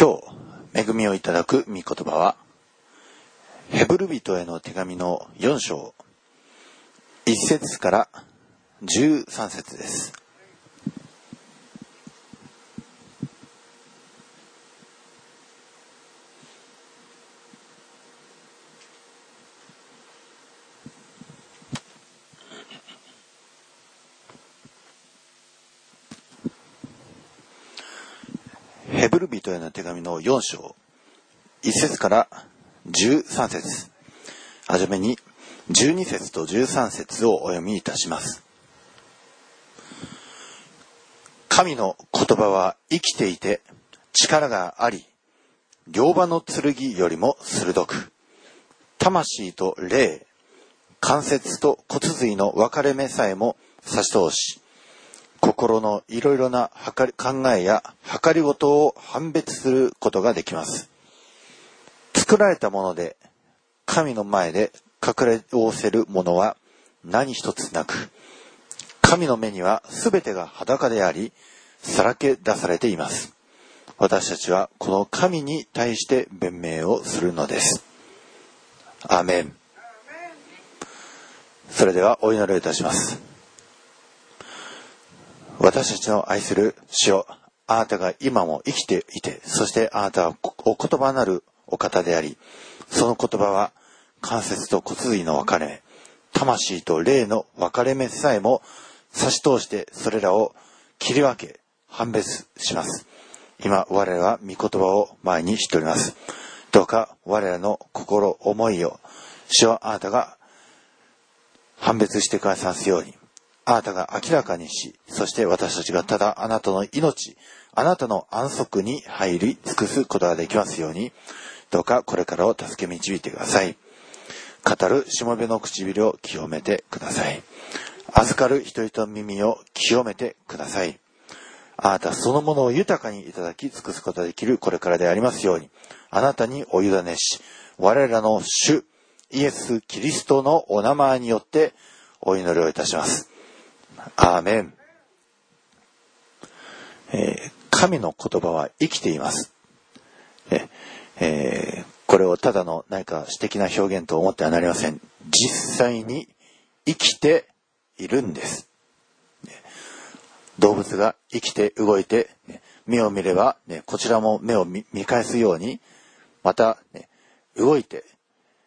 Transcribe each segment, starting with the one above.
今日恵みをいただく御言葉はヘブル人への手紙の4章1節から13節です。ヘブル人への手紙の4章1節から13節、はじめに12節と13節をお読みいたします。神の言葉は生きていて力があり、両刃の剣よりも鋭く、魂と霊、関節と骨髄の分かれ目さえも差し通し、心のいろいろな考えや計りごとを判別することができます。作られたもので神の前で隠れおせるものは何一つなく、神の目にはすべてが裸であり、さらけ出されています。私たちはこの神に対して弁明をするのです。アーメン。それではお祈りをいたします。私たちの愛する主よ、あなたが今も生きていて、そしてあなたはお言葉なるお方であり、その言葉は関節と骨髄の分かれ目、魂と霊の分かれ目さえも差し通してそれらを切り分け判別します。今我らは御言葉を前にしております。どうか我らの心思いを主はあなたが判別してくださすように、あなたが明らかにし、そして私たちがただあなたの命、あなたの安息に入り尽くすことができますように、どうかこれからを助け導いてください。語るしもべの唇を清めてください。預かる人々の耳を清めてください。あなたそのものを豊かにいただき尽くすことができるこれからでありますように、あなたにお委ねし、我らの主イエス・キリストのお名前によってお祈りをいたします。アーメン。神の言葉は生きています。これをただの何か詩的な表現と思ってはなりません。実際に生きているんです。動物が生きて動いて、目を見れば、こちらも目を見返すように、また、動いて、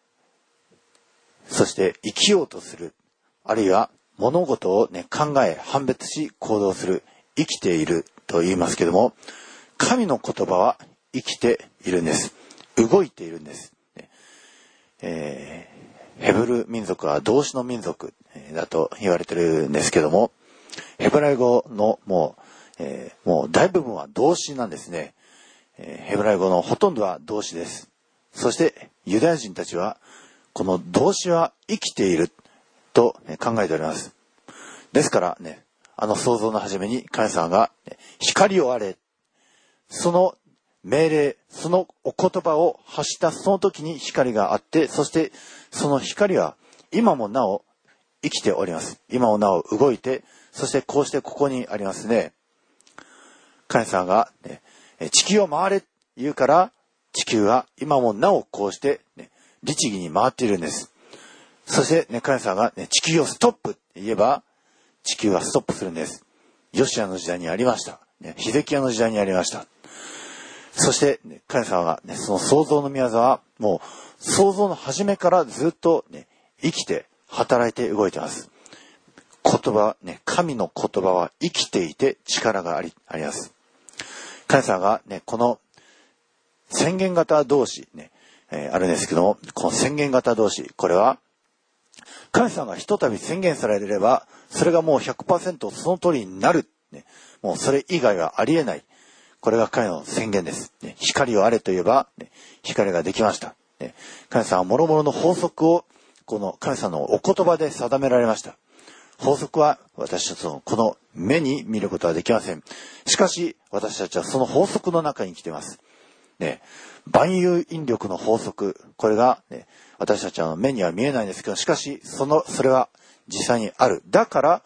そして生きようとする、あるいは物事を、考え判別し行動する、生きていると言いますけども、神の言葉は生きているんです。動いているんです。ヘブル民族は動詞の民族だと言われてるんですけども、ヘブライ語のもう大部分は動詞なんですね。ヘブライ語のほとんどは動詞です。そしてユダヤ人たちはこの動詞は生きていると考えております。ですからね、創造の初めに神様が、光をあれ、その命令、そのお言葉を発したその時に光があって、そしてその光は今もなお生きております。今もなお動いて、そしてこうしてここにありますね。神様が、地球を回れ言うから、地球は今もなおこうして、律儀に回っているんです。そして、神様が、地球をストップって言えば、地球はストップするんです。ヨシアの時代にありました。ヒゼキヤの時代にありました。そして、神様が、その創造の御業は、もう創造の初めからずっと、生きて働いて動いています。言葉、神の言葉は生きていて力があります。神様が、この宣言型動詞、あるんですけども、この宣言型動詞、これは神様がひとたび宣言されれば、それがもう 100% その通りになる、もうそれ以外はありえない。これが神の宣言です。光をあれと言えば、光ができました。神様は諸々の法則をこの神様のお言葉で定められました。法則は私たちのこの目に見ることはできません。しかし私たちはその法則の中に生きています。万有引力の法則、これが、私たちは目には見えないんですけど、しかしそれは実際にある。だから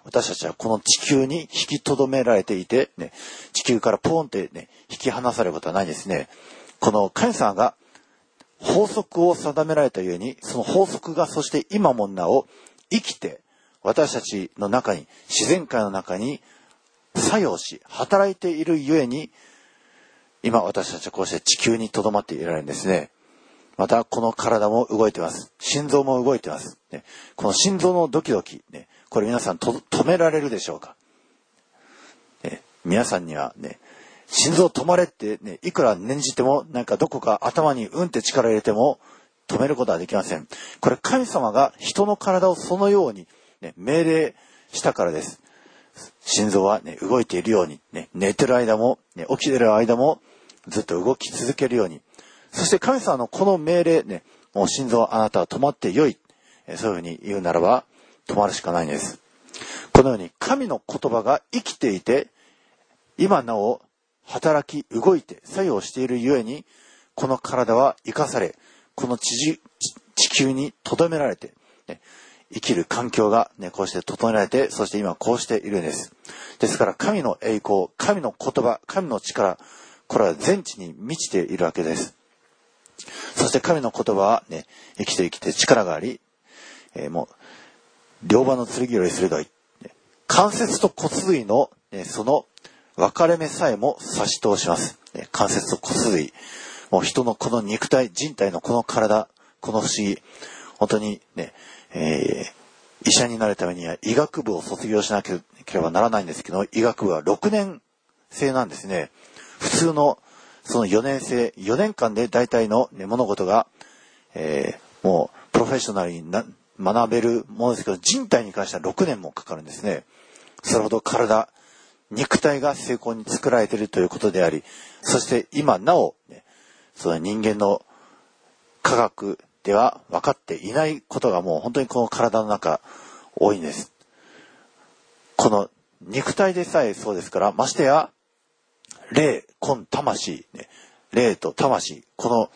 私たちはこの地球に引き留められていて、ね、地球からポーンってね、引き離されることはないんですね。この神様が法則を定められたゆえに、その法則がそして今もなお生きて、私たちの中に、自然界の中に作用し、働いているゆえに、今私たちはこうして地球に留まっていられるんですね。またこの体も動いてます。心臓も動いてます。ね、この心臓のドキドキ、ね、これ皆さん止められるでしょうか。ね、皆さんにはね、心臓止まれってね、いくら念じてもなんかどこか頭にうんって力入れても止めることはできません。これ神様が人の体をそのように、ね、命令したからです。心臓は、ね、動いているように、ね、寝てる間も、ね、起きてる間もずっと動き続けるように。そして神様のこの命令、ね、もう心臓あなたは止まってよい。そういうふうに言うならば止まるしかないんです。このように神の言葉が生きていて、今なお働き動いて作用しているゆえに、この体は生かされ、この地球に留められて、ね、生きる環境が、ね、こうして整えられて、そして今こうしているんです。ですから神の栄光、神の言葉、神の力、これは全地に満ちているわけです。そして神の言葉は、ね、生きて力があり、もう両刃の剣より鋭い、ね、関節と骨髄の、ね、その分かれ目さえも差し通します。ね、関節と骨髄、もう人のこの肉体、人体のこの体、この不思議、本当にね、医者になるためには医学部を卒業しなければならないんですけど、医学部は6年生なんですね。普通のその4年間で大体の、ね、物事が、もうプロフェッショナルに学べるものですけど、人体に関しては6年もかかるんですね。それほど体、肉体が精巧に作られているということであり、そして今なお、ね、その人間の科学では分かっていないことがもう本当にこの体の中多いんです。この肉体でさえそうですから、ましてや霊、魂、魂、ね、霊と魂、この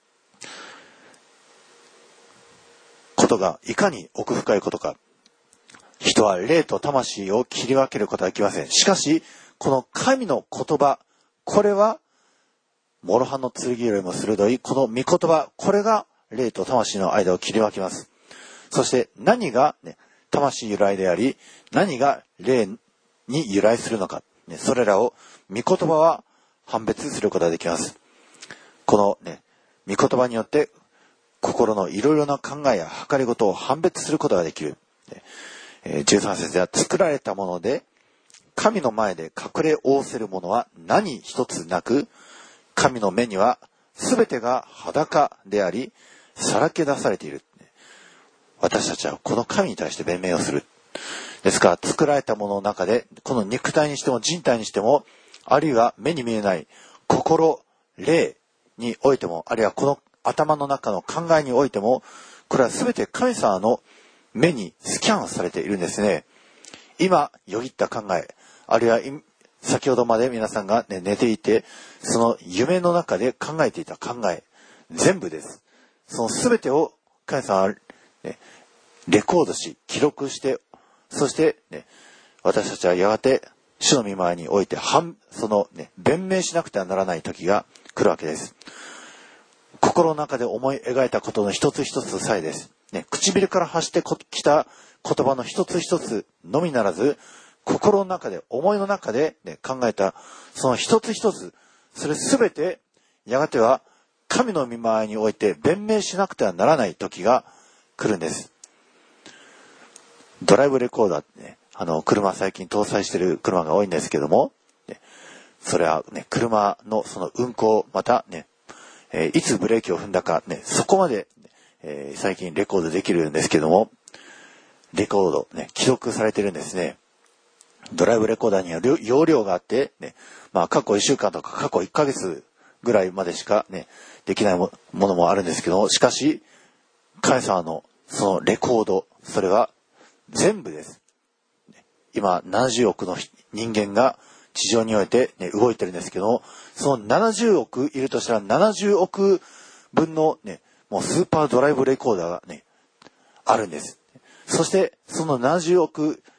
ことがいかに奥深いことか。人は霊と魂を切り分けることはできません。しかし、この神の言葉、これは諸刃の剣よりも鋭いこの御言葉、これが霊と魂の間を切り分けます。そして何が、ね、魂由来であり、何が霊に由来するのか、ね、それらを御言葉は判別することができます。この、ね、御言葉によって心のいろいろな考えや計りごとを判別することができる。13節では、作られたもので神の前で隠れ仰せるものは何一つなく、神の目には全てが裸でありさらけ出されている。私たちはこの神に対して弁明をする。ですから作られたものの中で、この肉体にしても人体にしても、あるいは目に見えない心、霊においても、あるいはこの頭の中の考えにおいても、これは全て神様の目にスキャンされているんですね。今よぎった考え、あるいは先ほどまで皆さんが、ね、寝ていて、その夢の中で考えていた考え、全部です。その全てを神様は、ね、レコードし、記録して、そして、ね、私たちはやがて主の御前においてその、ね、弁明しなくてはならない時が来るわけです。心の中で思い描いたことの一つ一つさえです。ね、唇から発してきた言葉の一つ一つのみならず、心の中で、思いの中で、ね、考えたその一つ一つ、それすべてやがては神の御前において弁明しなくてはならない時が来るんです。ドライブレコーダーってね、車最近搭載している車が多いんですけども、ね、それはね、車のその運行、またね、いつブレーキを踏んだかね、そこまで、最近レコードできるんですけども、レコードね、記録されてるんですね。ドライブレコーダーには容量があって、ね、まあ過去1週間とか過去1ヶ月ぐらいまでしかね、できないものもあるんですけども、しかし、神様のそのレコード、それは全部です。今、70億の人間が地上において、ね、動いてるんですけども、その70億いるとしたら70億分のね、もうスーパードライブレコーダーがね、あるんです。そして、その70億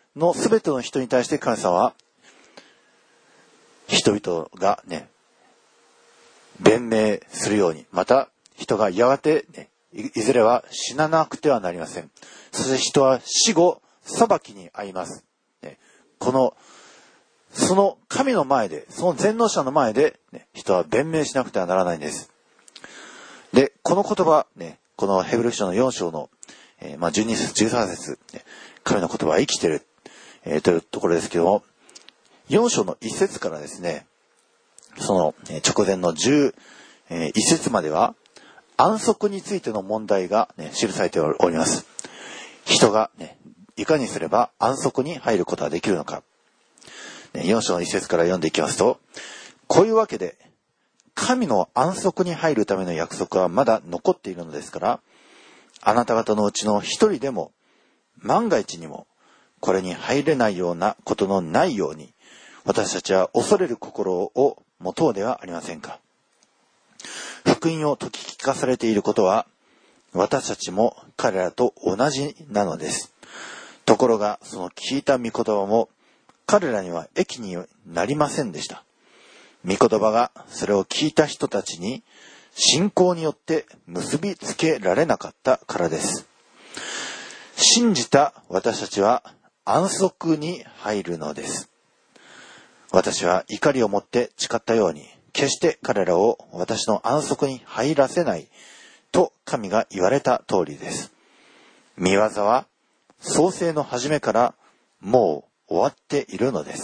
のすべての人に対して神様は人々がね、弁明するように、また人がやがてね、いずれは死ななくてはなりません。そして人は死後裁きに遭います。ね、その神の前で、その全能者の前で、ね、人は弁明しなくてはならないんです。で、この言葉、ね、このヘブル書の4章の、12節、13節、ね、神の言葉は生きている、というところですけども、4章の1節からですね、その直前の11節までは、安息についての問題が、ね、記されております。人が、ね、いかにすれば安息に入ることができるのか。4章の1節から読んでいきますと、こういうわけで、神の安息に入るための約束はまだ残っているのですから、あなた方のうちの一人でも、万が一にも、これに入れないようなことのないように、私たちは恐れる心を持とうではありませんか。福音を説き聞かされていることは、私たちも彼らと同じなのです。ところが、その聞いた御言葉も、彼らには益になりませんでした。御言葉がそれを聞いた人たちに信仰によって結びつけられなかったからです。信じた私たちは安息に入るのです。私は怒りを持って誓ったように、決して彼らを私の安息に入らせないと神が言われた通りです。御業は創世の初めからもう終わっているのです。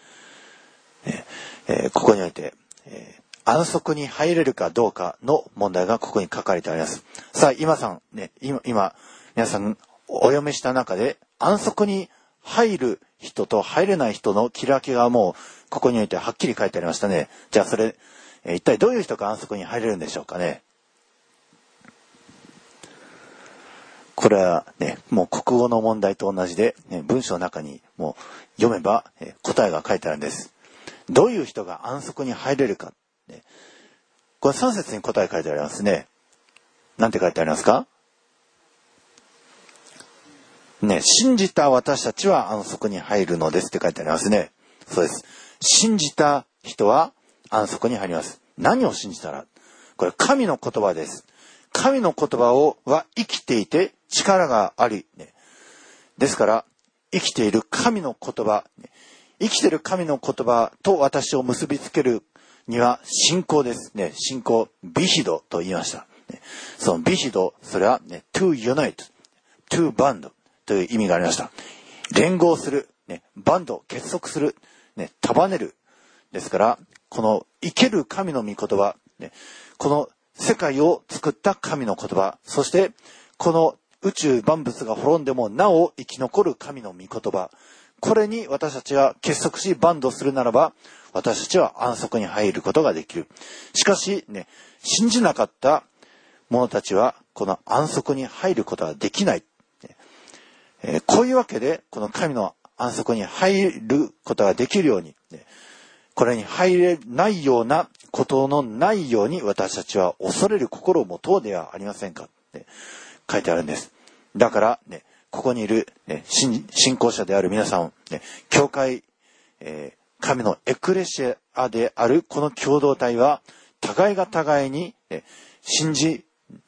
ここにおいて、安息に入れるかどうかの問題がここに書かれてあります。さあ、今皆さんお読みした中で、安息に入る人と入れない人の切り分けがもうここにおいてはっきり書いてありましたね。じゃあそれ、一体どういう人が安息に入れるんでしょうかね。これはね、もう国語の問題と同じで、ね、文章の中にもう読めば、答えが書いてあるんです。どういう人が安息に入れるか。ね、これ3節に答え書いてありますね。なんて書いてありますか？ね、信じた私たちは安息に入るのですって書いてありますね。そうです。信じた人は安息に入ります。何を信じたら？これ神の言葉です。神の言葉は生きていて力があり、ね、ですから生きている神の言葉、生きている神の言葉と私を結びつけるには信仰ですね。信仰、ビヒドと言いました。そのビヒド、それは、ね、to unite, to bandという意味がありました。連合する、ね、バンド、結束する、ね、束ねる。ですから、この生ける神の御言葉、ね、この世界を作った神の言葉、そしてこの宇宙万物が滅んでもなお生き残る神の御言葉、これに私たちが結束しバンドするならば、私たちは安息に入ることができる。しかしね、信じなかった者たちはこの安息に入ることができない。こういうわけで、この神の安息に入ることができるように、これに入れないようなことのないように私たちは恐れる心を持とうではありませんかって書いてあるんです。だからね、ここにいる、ね、信仰者である皆さん、ね、教会、神のエクレシアであるこの共同体は互いが互いに、信じ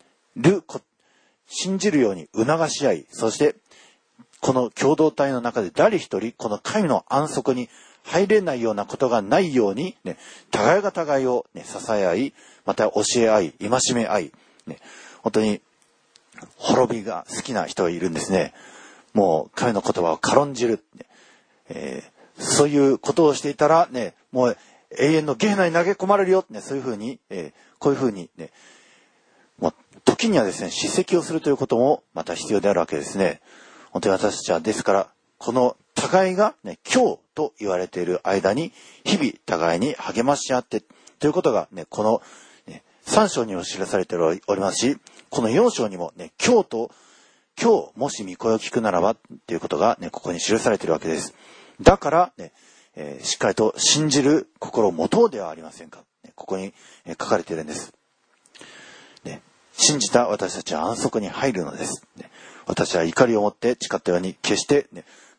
るように促し合い、そしてこの共同体の中で誰一人この神の安息に入れないようなことがないように、ね、互いが互いを、ね、支え合い、また教え合い、戒め合い、ね、本当に滅びが好きな人がいるんですね。もう神の言葉を軽んじる、そういうことをしていたら、ね、もう永遠のゲヘナに投げ込まれるよ、ね、そういうふうに、こういうふうに、ね、もう時にはですね、叱責をするということもまた必要であるわけですね。本当に私たちはですからこの互いが、ね、今日と言われている間に日々互いに励まし合ってということが、ね、この、ね、3章にも記されておりますし、この4章にも、ね、今日もし御声を聞くならばということが、ね、ここに記されているわけです。だから、ね、しっかりと信じる心を持とうではありませんか。ここに書かれているんです。ね、信じた私たちは安息に入るのです。ね、私は怒りを持って誓ったように決して、ね、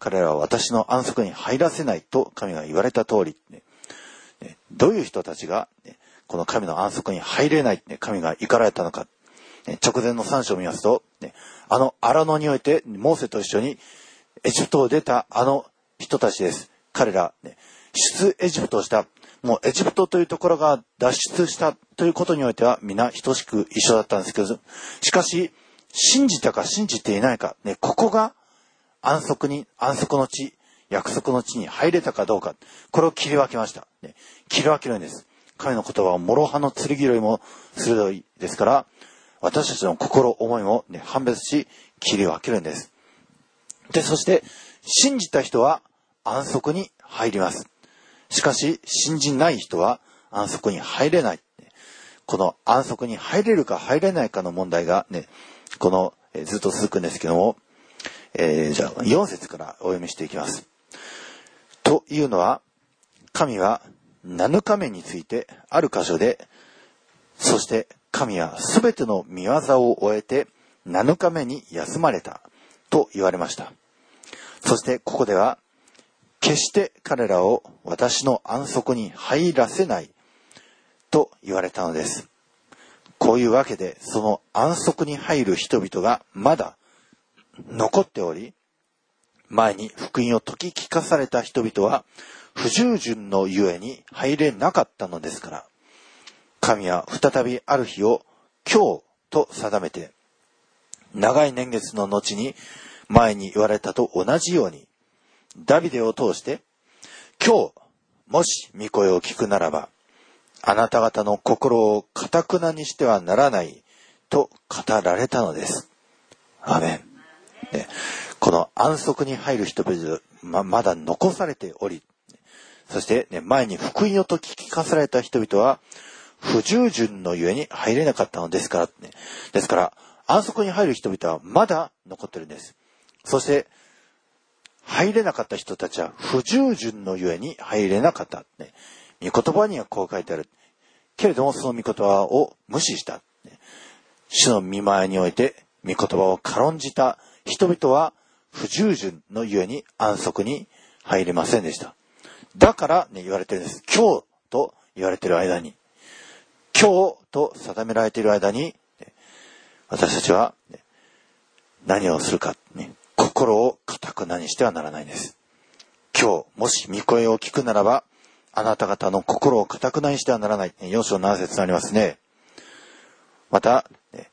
彼らは私の安息に入らせないと神が言われた通り、どういう人たちがこの神の安息に入れない神が怒られたのか、直前の3章を見ますと、あの荒野においてモーセと一緒にエジプトを出たあの人たちです。彼ら、出エジプトをした、もうエジプトというところが脱出したということにおいては皆等しく一緒だったんですけど、しかし信じたか信じていないか、ここが安息の地、約束の地に入れたかどうか、これを切り分けました。切り分けるんです。神の言葉は諸刃の剣よりも鋭いですから、私たちの心思いも、判別し切り分けるんです。で、そして信じた人は安息に入ります。しかし信じない人は安息に入れない。この安息に入れるか入れないかの問題がこのずっと続くんですけども、じゃあ4節からお読みしていきます。というのは、神は7日目についてある箇所で、そして神はすべての御業を終えて7日目に休まれたと言われました。そしてここでは、決して彼らを私の安息に入らせないと言われたのです。こういうわけで、その安息に入る人々がまだ残っており、前に福音を説き聞かされた人々は不従順のゆえに入れなかったのですから、神は再びある日を今日と定めて、長い年月の後に前に言われたと同じように、ダビデを通して、今日もし御声を聞くならば、あなた方の心を堅くなにしてはならないと語られたのです。アーメン。この安息に入る人々、まだ残されており、そして、前に福音を説き聞かされた人々は不従順のゆえに入れなかったのですから、ですから安息に入る人々はまだ残ってるんです。そして入れなかった人たちは不従順のゆえに入れなかった。御言葉にはこう書いてある。けれどもその御言葉を無視した。主の御前において御言葉を軽んじた人々は不従順のゆえに安息に入れませんでした。だから言われてるんです。今日と言われている間に、今日と定められている間に、私たちは何をするか、心を堅くなにしてはならないんです。今日もし御声を聞くならば、あなた方の心を堅くなにしてはならない。4章7節にありますね。また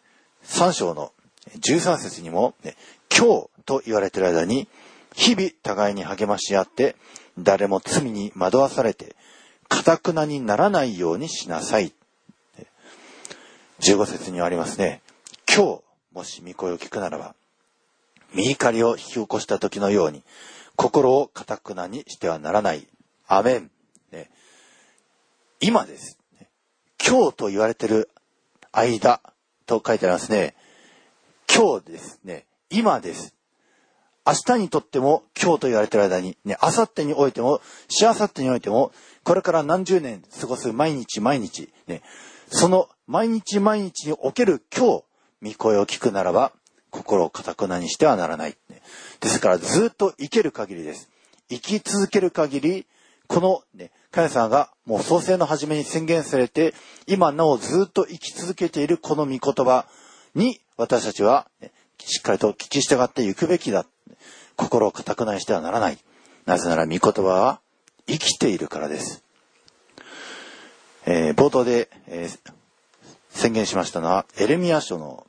3章の13節にも、今日と言われている間に日々互いに励まし合って、誰も罪に惑わされて堅くなにならないようにしなさい。15節にはありますね。今日もし御声を聞くならば、御怒りを引き起こした時のように心を堅くなにしてはならない。アメン。今です。今日と言われている間と書いてありますね。今日ですね。今です。明日にとっても今日と言われている間に、明後日においても、しあさってにおいても、これから何十年過ごす毎日毎日、その毎日毎日における今日、御声を聞くならば、心を堅くなにしてはならない。ですからずっと生ける限りです。生き続ける限り、この神様がもう創世の初めに宣言されて、今なおずっと生き続けているこの御言葉に私たちはしっかりと聞き従っていくべきだ。心を堅くなにしてはならない。なぜなら御言葉は生きているからです。冒頭で、宣言しましたのはエレミヤ書の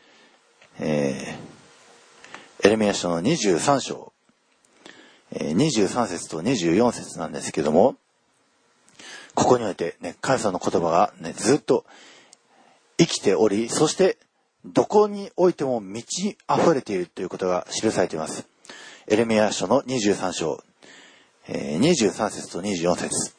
23章、23節と24節なんですけども、ここにおいて神様の言葉がずっと生きており、そしてどこにおいても満ち溢れているということが記されています。エレミヤ書の23章、23節と24節。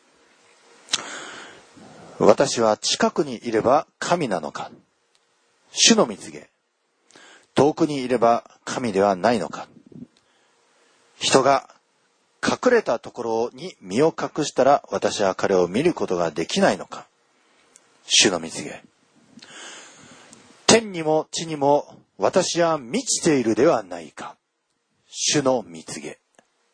私は近くにいれば神なのか、主の蜜げ。遠くにいれば神ではないのか。人が隠れたところに身を隠したら私は彼を見ることができないのか。主の蜜げ。天にも地にも私は満ちているではないか。主の蜜げ。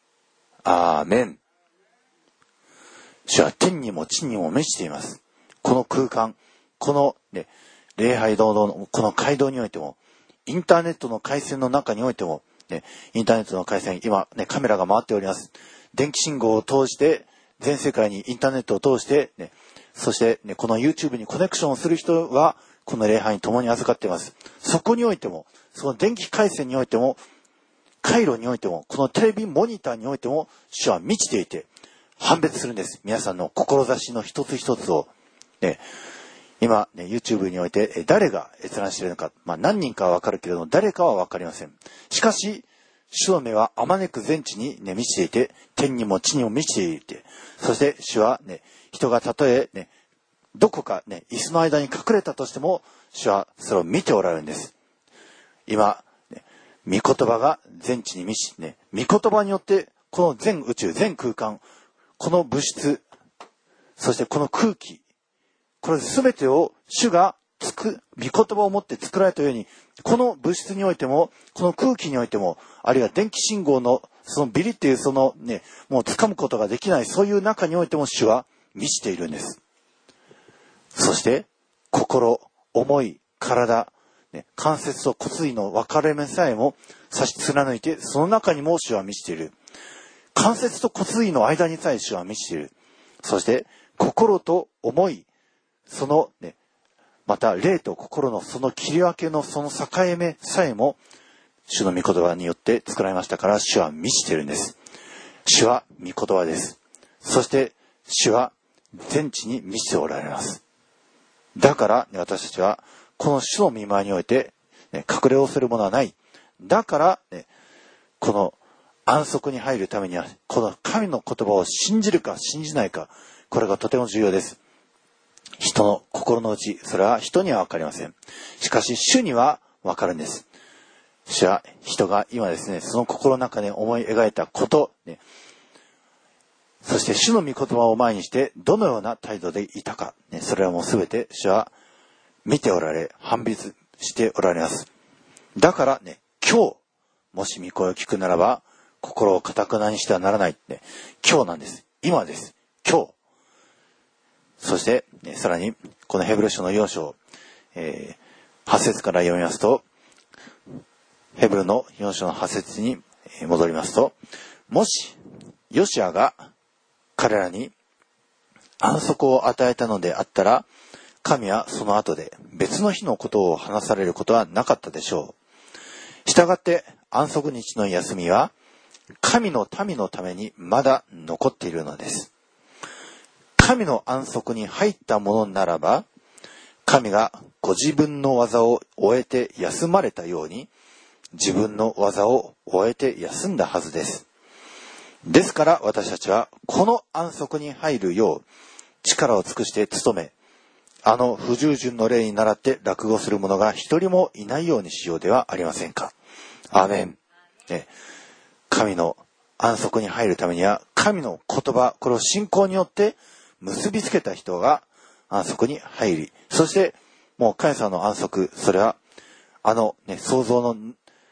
アーメン。主は天にも地にも満ちています。この空間、この、ね、礼拝堂のこの街道においても、インターネットの回線の中においても、ね、インターネットの回線、今、ね、カメラが回っております。電気信号を通して、全世界にインターネットを通して、ね、そして、ね、この YouTube にコネクションをする人は、この礼拝に共に預かっています。そこにおいても、その電気回線においても、回路においても、このテレビモニターにおいても、主は満ちていて、判別するんです。皆さんの志の一つ一つを、ね、今、ね、YouTube において、誰が閲覧しているのか、何人かはわかるけれども、誰かはわかりません。しかし、主の目はあまねく全地に、ね、満ちていて、天にも地にも満ちていて、そして主は、ね、人がたとえ、ね、どこか、ね、椅子の間に隠れたとしても、主はそれを見ておられるんです。今、ね、御言葉が全地に満ち、ね、御言葉によって、この全宇宙、全空間、この物質、そしてこの空気、これ全てを主が御言葉を持って作られたように、この物質においても、この空気においても、あるいは電気信号のそのビリっていうそのね、もう掴むことができない、そういう中においても主は満ちているんです。そして、心、思い、体、ね、関節と骨髄の分かれ目さえも差し貫いて、その中にも主は満ちている。関節と骨髄の間にさえ主は満ちている。そして、心と思い、そのね、また霊と心のその切り分けのその境目さえも主の御言葉によって作られましたから、主は満ちているんです。主は御言葉です。そして主は全地に満ちておられます。だから、ね、私たちはこの主の御前において、ね、隠れをするものはない。だから、ね、この安息に入るためにはこの神の言葉を信じるか信じないか、これがとても重要です。人の心の内、それは人には分かりません。しかし主には分かるんです。主は人が今ですね、その心の中で思い描いたこと、ね、そして主の御言葉を前にしてどのような態度でいたか、ね、それはもうすべて主は見ておられ、判別しておられます。だからね、今日、もし御声を聞くならば、心を堅くなにしてはならない、ね。今日なんです。今です。今日。そして、ね、さらに、このヘブル書の4章、8節から読みますと、ヘブルの4章の8節に戻りますと、もし、ヨシアが彼らに安息を与えたのであったら、神はその後で別の日のことを話されることはなかったでしょう。したがって安息日の休みは、神の民のためにまだ残っているのです。神の安息に入ったものならば、神がご自分の技を終えて休まれたように、自分の技を終えて休んだはずです。ですから私たちはこの安息に入るよう力を尽くして努め、あの不従順の例に倣って落語する者が一人もいないようにしようではありませんか。アーメン。神の安息に入るためには、神の言葉、これを信仰によって結びつけた人が安息に入り、そしてもう神様の安息、それは創造の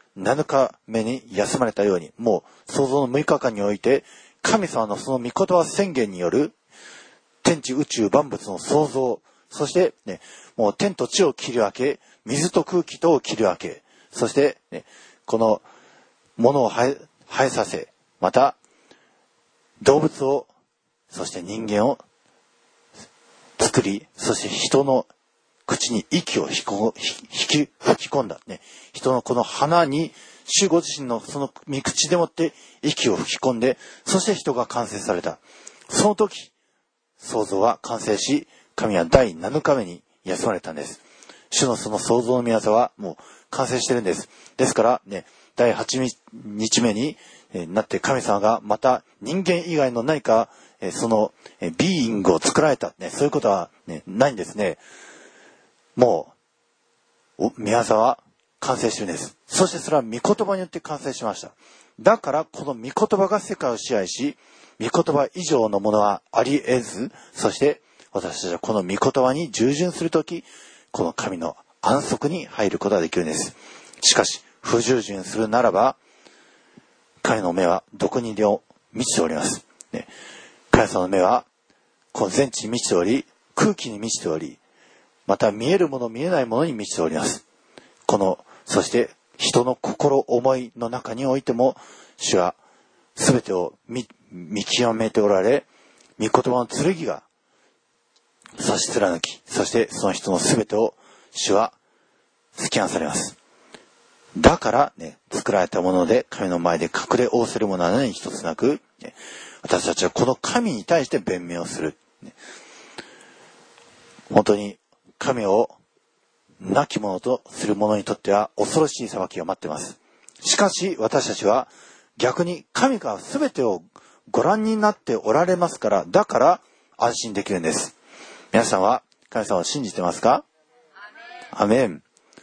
7日目に休まれたように、もう創造の6日間において神様のその御言葉宣言による天地宇宙万物の創造、そしてね、もう天と地を切り分け、水と空気とを切り分け、そしてね、このものを生えさせ、また動物を、そして人間を作り、そして人の口に息を吹き込んだ、ね、人のこの鼻に主ご自身のその御口でもって息を吹き込んで、そして人が完成された。その時創造は完成し、神は第7日目に休まれたんです。主のその創造の御業はもう完成してるんです。ですからね、第8日目になって神様がまた人間以外の何かそのビーイングを作られた、ね、そういうことは、ね、ないんですね。もう御業は完成してるんです。そしてそれは御言葉によって完成しました。だからこの御言葉が世界を支配し、御言葉以上のものはあり得ず、そして私たちはこの御言葉に従順するとき、この神の安息に入ることができるんです。しかし不従順するならば、神の目はどこにでも満ちております。ね、神様の目はこの全地に満ちており、空気に満ちており、また見えるもの見えないものに満ちております。そして人の心思いの中においても、主は全てを見極めておられ、御言葉の剣が差し貫き、そしてその人の全てを主は突き放されます。だからね、作られたもので神の前で隠れ仰せるものは何一つなく、ね、私たちはこの神に対して弁明をする。ね、本当に神を亡き者とする者にとっては恐ろしい裁きが待っています。しかし私たちは逆に神が全てをご覧になっておられますから、だから安心できるんです。皆さんは神様を信じてますか？アメン。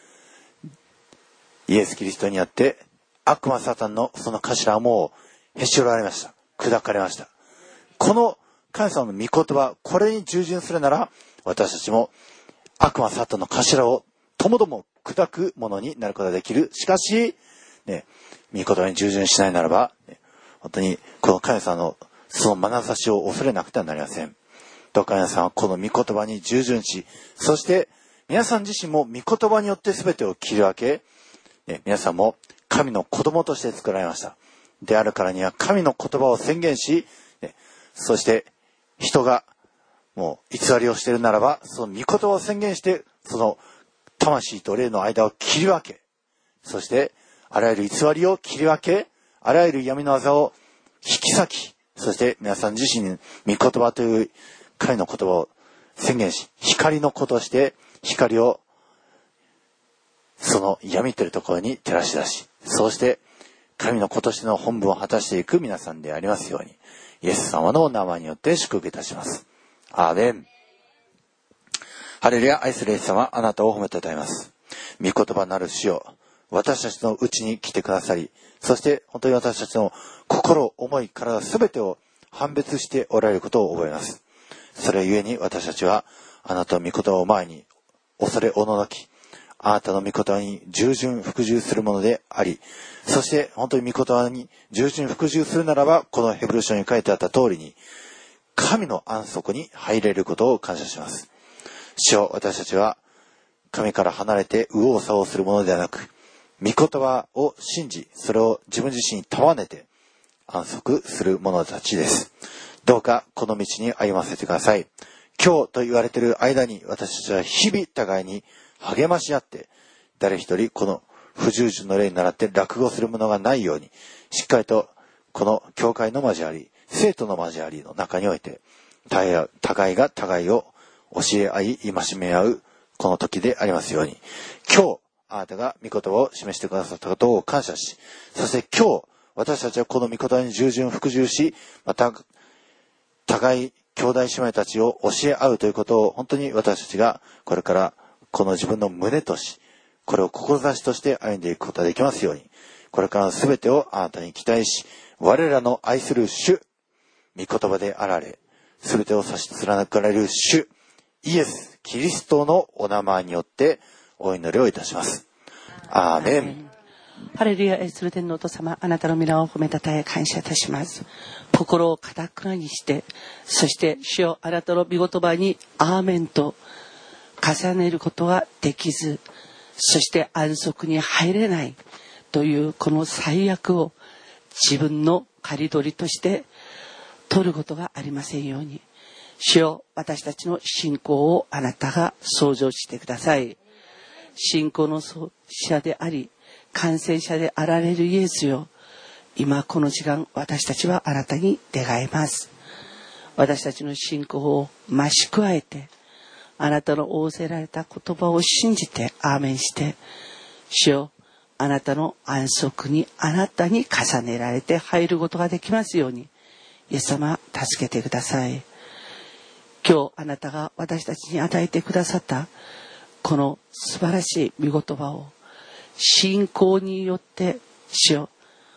イエス・キリストにあって悪魔サタンのその頭はもうへし折られました。砕かれました。この神様の御言葉、これに従順するなら、私たちも悪魔サタンの頭をともども砕くものになることができる。しかし、ね、御言葉に従順しないならば、ね、本当にこの神様のその眼差しを恐れなくてはなりません。どうか皆さんはこの御言葉に従順し、そして皆さん自身も御言葉によって全てを切り分け、ね、皆さんも神の子供として作られました。であるからには神の言葉を宣言し、ね、そして人がもう偽りをしているならば、その御言葉を宣言して、その魂と霊の間を切り分け、そしてあらゆる偽りを切り分け、あらゆる闇の技を引き裂き、そして皆さん自身に御言葉という神の言葉を宣言し、光の子として光をその闇というところに照らし出し、そうして神の子としての本分を果たしていく皆さんでありますように、イエス様の名前によって祝福いたします。アーメン。ハレルヤ。愛するイエス様、あなたを褒めたたえます。御言葉なる主よ、私たちのうちに来てくださり、そして本当に私たちの心、思い、体すべてを判別しておられることを覚えます。それゆえに私たちはあなたの御言葉を前に恐れおののき、あなたの御言葉に従順服従するものであり、そして本当に御言葉に従順服従するならば、このヘブル書に書いてあった通りに神の安息に入れることを感謝します。主よ、私たちは神から離れて右往左往するものではなく、御言葉を信じ、それを自分自身に束ねて安息する者たちです。どうかこの道に歩ませてください。今日と言われている間に、私たちは日々互いに励まし合って、誰一人この不従順の例に倣って落語するものがないように、しっかりとこの教会の交わり、生徒の交わりの中において、互いが互いを教え合い、戒め合うこの時でありますように、今日あなたが御言葉を示してくださったことを感謝し、そして今日私たちはこの御言葉に従順服従し、また互い兄弟姉妹たちを教え合うということを、本当に私たちがこれからこの自分の胸とし、これを志として歩んでいくことができますように、これからの全てをあなたに期待し、我らの愛する主、御言葉であられ、全てを差し貫かれる主イエス・キリストのお名前によってお祈りをいたします。アーメン。 ハレルヤ。愛する天のお父様、あなたの皆を褒めたたえ感謝いたします。心を堅くなにして、そして主よ、あなたの御言葉にアーメンと重ねることはできず、そして安息に入れないというこの最悪を自分の刈り取りとして取ることがありませんように、主よ、私たちの信仰をあなたが創造してください。信仰の創始者であり完成者であられるイエスよ、今この時間、私たちはあなたに願います。私たちの信仰を増し加えて、あなたの仰せられた言葉を信じてアーメンして、主よ、あなたの安息にあなたに重ねられて入ることができますように、イエス様助けてください。今日あなたが私たちに与えてくださったこの素晴らしい御言葉を信仰によって主よ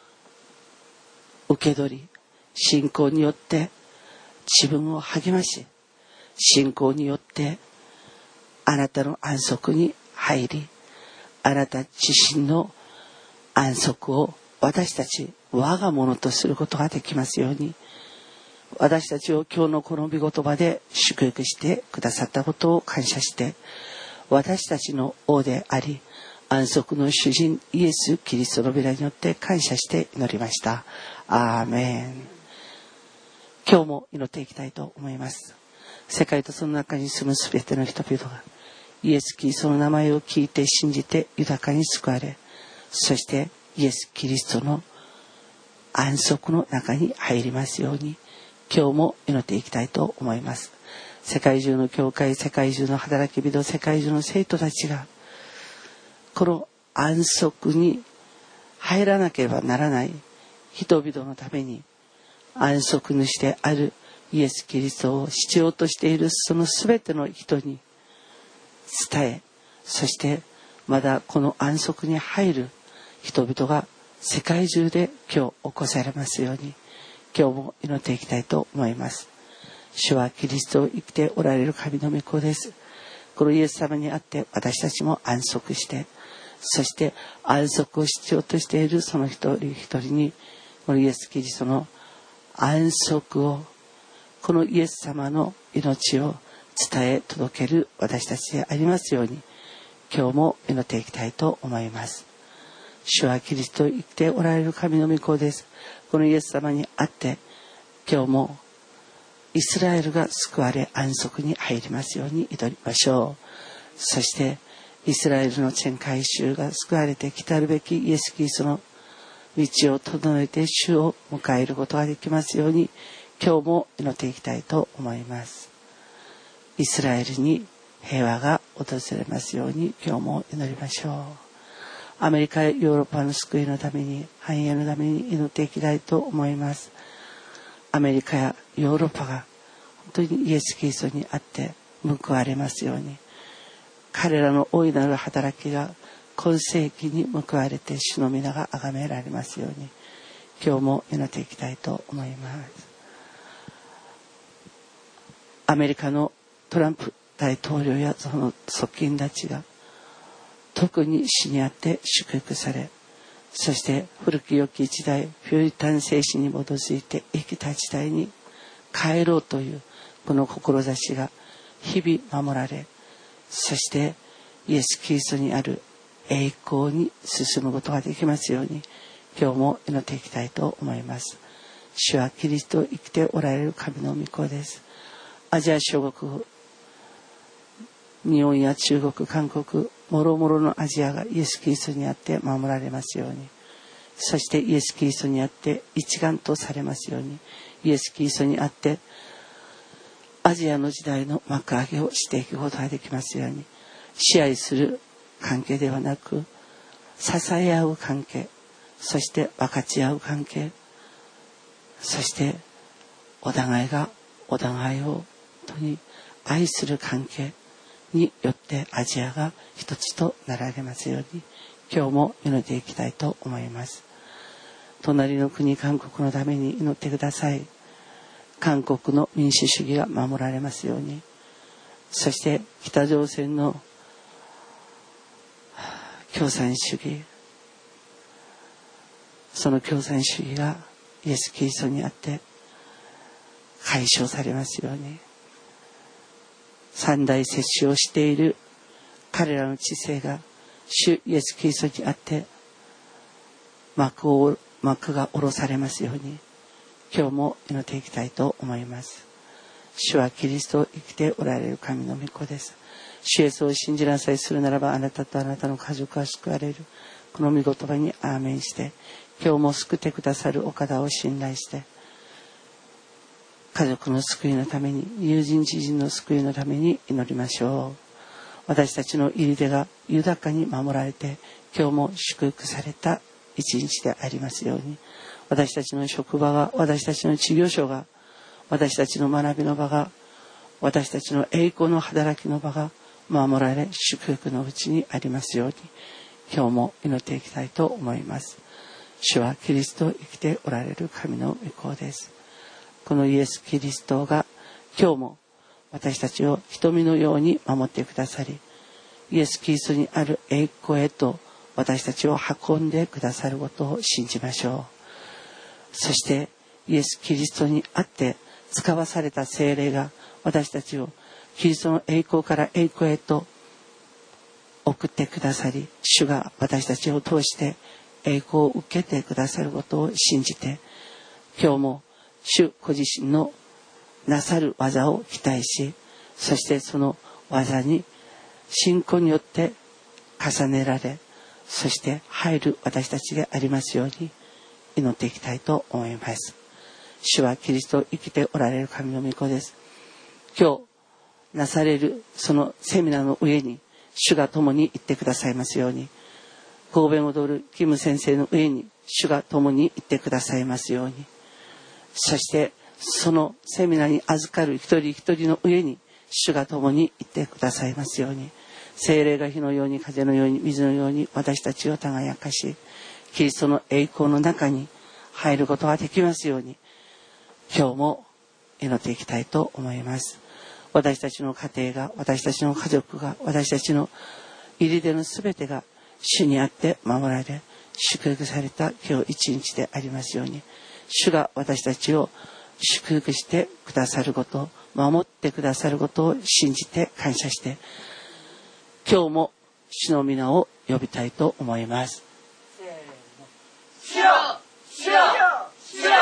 受け取り、信仰によって自分を励まし、信仰によってあなたの安息に入り、あなた自身の安息を私たち我がものとすることができますように、私たちを今日のこの御言葉で祝福してくださったことを感謝して、私たちの王であり安息の主人イエス・キリストの皆によって感謝して祈りました。アーメン。今日も祈っていきたいと思います。世界とその中に住むすべての人々がイエス・キリストの名前を聞いて信じて豊かに救われ、そしてイエス・キリストの安息の中に入りますように、今日も祈っていきたいと思います。世界中の教会、世界中の働き人、世界中の生徒たちがこの安息に入らなければならない人々のために、安息主であるイエス・キリストを必要としているそのすべての人に伝え、そしてまだこの安息に入る人々が世界中で今日起こされますように、今日も祈っていきたいと思います。主はキリストを生きておられる神の御子です。このイエス様にあって私たちも安息して、そして安息を必要としているその一人一人にこのイエス・キリストの安息を、このイエス様の命を伝え届ける私たちでありますように、今日も祈っていきたいと思います。主はキリストを生きておられる神の御子です。このイエス様にあって今日もイスラエルが救われ安息に入りますように祈りましょう。そしてイスラエルの全改宗が救われて来たるべきイエス・キリストの道を整えて主を迎えることができますように、今日も祈っていきたいと思います。イスラエルに平和が訪れますように今日も祈りましょう。アメリカやヨーロッパの救いのために、繁栄のために祈っていきたいと思います。アメリカやヨーロッパが本当にイエス・キリストにあって報われますように、彼らの大いなる働きが今世紀に報われて主の皆が崇められますように、今日も祈っていきたいと思います。アメリカのトランプ大統領やその側近たちが特に主にあって祝福され、そして古き良き時代、ピューリタン精神に基づいて生きた時代に帰ろうというこの志が日々守られ、そしてイエス・キリストにある栄光に進むことができますように、今日も祈っていきたいと思います。主はキリストを生きておられる神の御子です。アジア諸国、日本や中国、韓国、もろもろのアジアがイエス・キリストにあって守られますように、そしてイエス・キリストにあって一丸とされますように、イエス・キリストにあってアジアの時代の幕開けをしていくことができますように、支配する関係ではなく支え合う関係、そして分かち合う関係、そしてお互いがお互いを本当に愛する関係によってアジアが一つとなられますように、今日も祈っていきたいと思います。隣の国韓国のために祈ってください。韓国の民主主義が守られますように、そして北朝鮮の共産主義、その共産主義がイエス・キリストにあって解消されますように、三大摂取をしている彼らの知性が主イエス・キリストにあって幕が下ろされますように、今日も祈っていきたいと思います。主はキリストを生きておられる神の御子です。主イエスを信じなさいするならばあなたとあなたの家族は救われる。この御言葉にアーメンして、今日も救ってくださるお方を信頼して、家族の救いのために、友人知人の救いのために祈りましょう。私たちの入り手が豊かに守られて、今日も祝福された一日でありますように、私たちの職場が、私たちの事業所が、私たちの学びの場が、私たちの栄光の働きの場が守られ、祝福のうちにありますように、今日も祈っていきたいと思います。主はキリストを生きておられる神の御子です。このイエス・キリストが今日も私たちを瞳のように守ってくださり、イエス・キリストにある栄光へと私たちを運んでくださることを信じましょう。そしてイエス・キリストにあって使わされた聖霊が私たちをキリストの栄光から栄光へと送ってくださり、主が私たちを通して栄光を受けてくださることを信じて、今日も主ご自身のなさる技を期待し、そしてその技に信仰によって重ねられ、そして入る私たちでありますように祈っていきたいと思います。主はキリストを生きておられる神の御子です。今日なされるそのセミナーの上に主が共に行ってくださいますように、神戸踊るキム先生の上に主が共に行ってくださいますように、そしてそのセミナーに預かる一人一人の上に主が共に行ってくださいますように、聖霊が火のように風のように水のように私たちを輝かし、キリストの栄光の中に入ることができますように、今日も祈っていきたいと思います。私たちの家庭が、私たちの家族が、私たちの入り出のすべてが主にあって守られ、祝福された今日一日でありますように、主が私たちを祝福してくださること、守ってくださることを信じて感謝して、今日も主の皆を呼びたいと思います。主よ、主よ、主よ。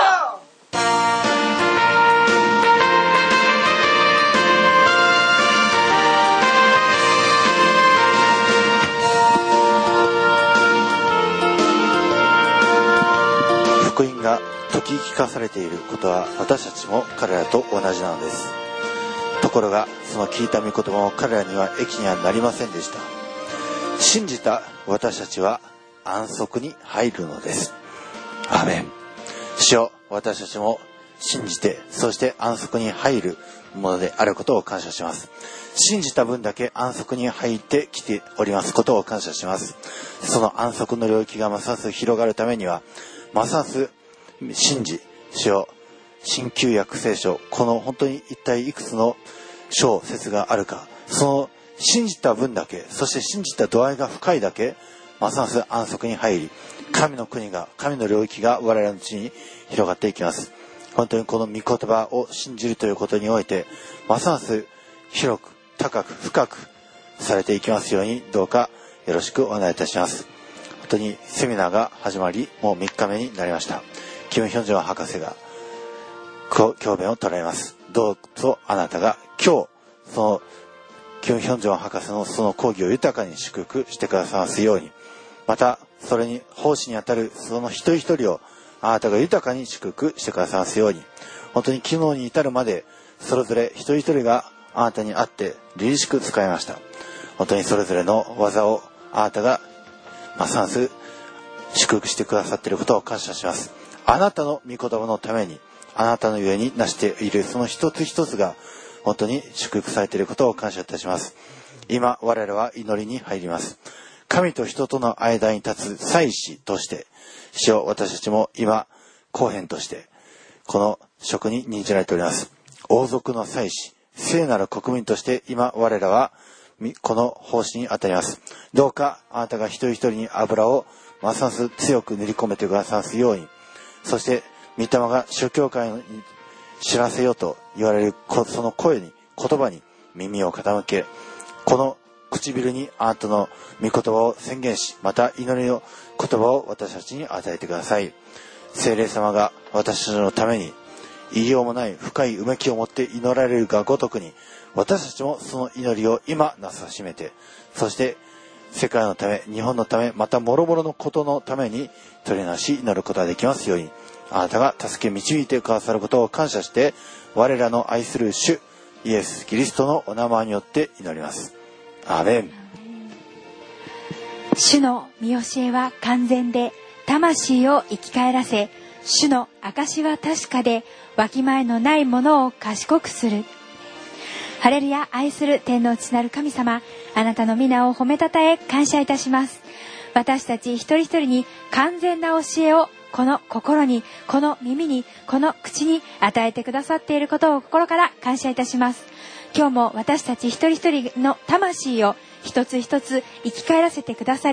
福音が説き聞かされていることは私たちも彼らと同じなのです。ところがその聞いた御言葉も彼らには益にはなりませんでした。信じた私たちは安息に入るのです。アーメン。主よ、私たちも信じて、そして安息に入るものであることを感謝します。信じた分だけ安息に入ってきておりますことを感謝します。その安息の領域がますます広がるためには、ますます信じ、主よ、新旧約聖書、この本当に一体いくつの章節があるか、その信じた分だけ、そして信じた度合いが深いだけ、ますます安息に入り、神の国が、神の領域が我々の地に広がっていきます。本当にこの御言葉を信じるということにおいて、ますます広く、高く、深くされていきますように、どうかよろしくお願いいたします。本当にセミナーが始まり、もう3日目になりました。キム・ヒョンジョン博士が教鞭を捉えます。どうぞあなたが今日、そのキム・ヒョンジョン博士のその講義を豊かに祝福してくださいますように、またそれに奉仕にあたるその一人一人をあなたが豊かに祝福してくださいますように、本当に昨日に至るまでそれぞれ一人一人があなたにあって凛々しく使いました。本当にそれぞれの技をあなたがますます祝福してくださっていることを感謝します。あなたの御言葉のために、あなたのゆえに成しているその一つ一つが本当に祝福されていることを感謝いたします。今我々は祈りに入ります。神と人との間に立つ祭司として、主よ、私たちも今公編としてこの職に任じられております。王族の祭司、聖なる国民として今我らはこの奉仕に当たります。どうかあなたが一人一人に油をますます強く塗り込めてくださるように、そして御霊が諸教会に知らせようと言われるその声に、言葉に耳を傾け、この唇にあなたの御言葉を宣言し、また祈りの言葉を私たちに与えてください。聖霊様が私たちのために言いようもない深いうめきを持って祈られるがごとくに、私たちもその祈りを今なさしめて、そして世界のため、日本のため、また諸々のことのために取りなし祈ることができますように、あなたが助け導いてくださることを感謝して、我らの愛する主イエス・キリストのお名前によって祈ります。アーメン。 主の御教えは完全で、魂を生き返らせ、主の証は確かで、わきまえのないものを賢くする。ハレルヤ。愛する天の父なる神様、あなたの皆を褒めたたえ感謝いたします。私たち一人一人に完全な教えをこの心に、この耳に、この口に与えてくださっていることを心から感謝いたします。今日も私たち一人一人の魂を一つ一つ生き返らせてくださり、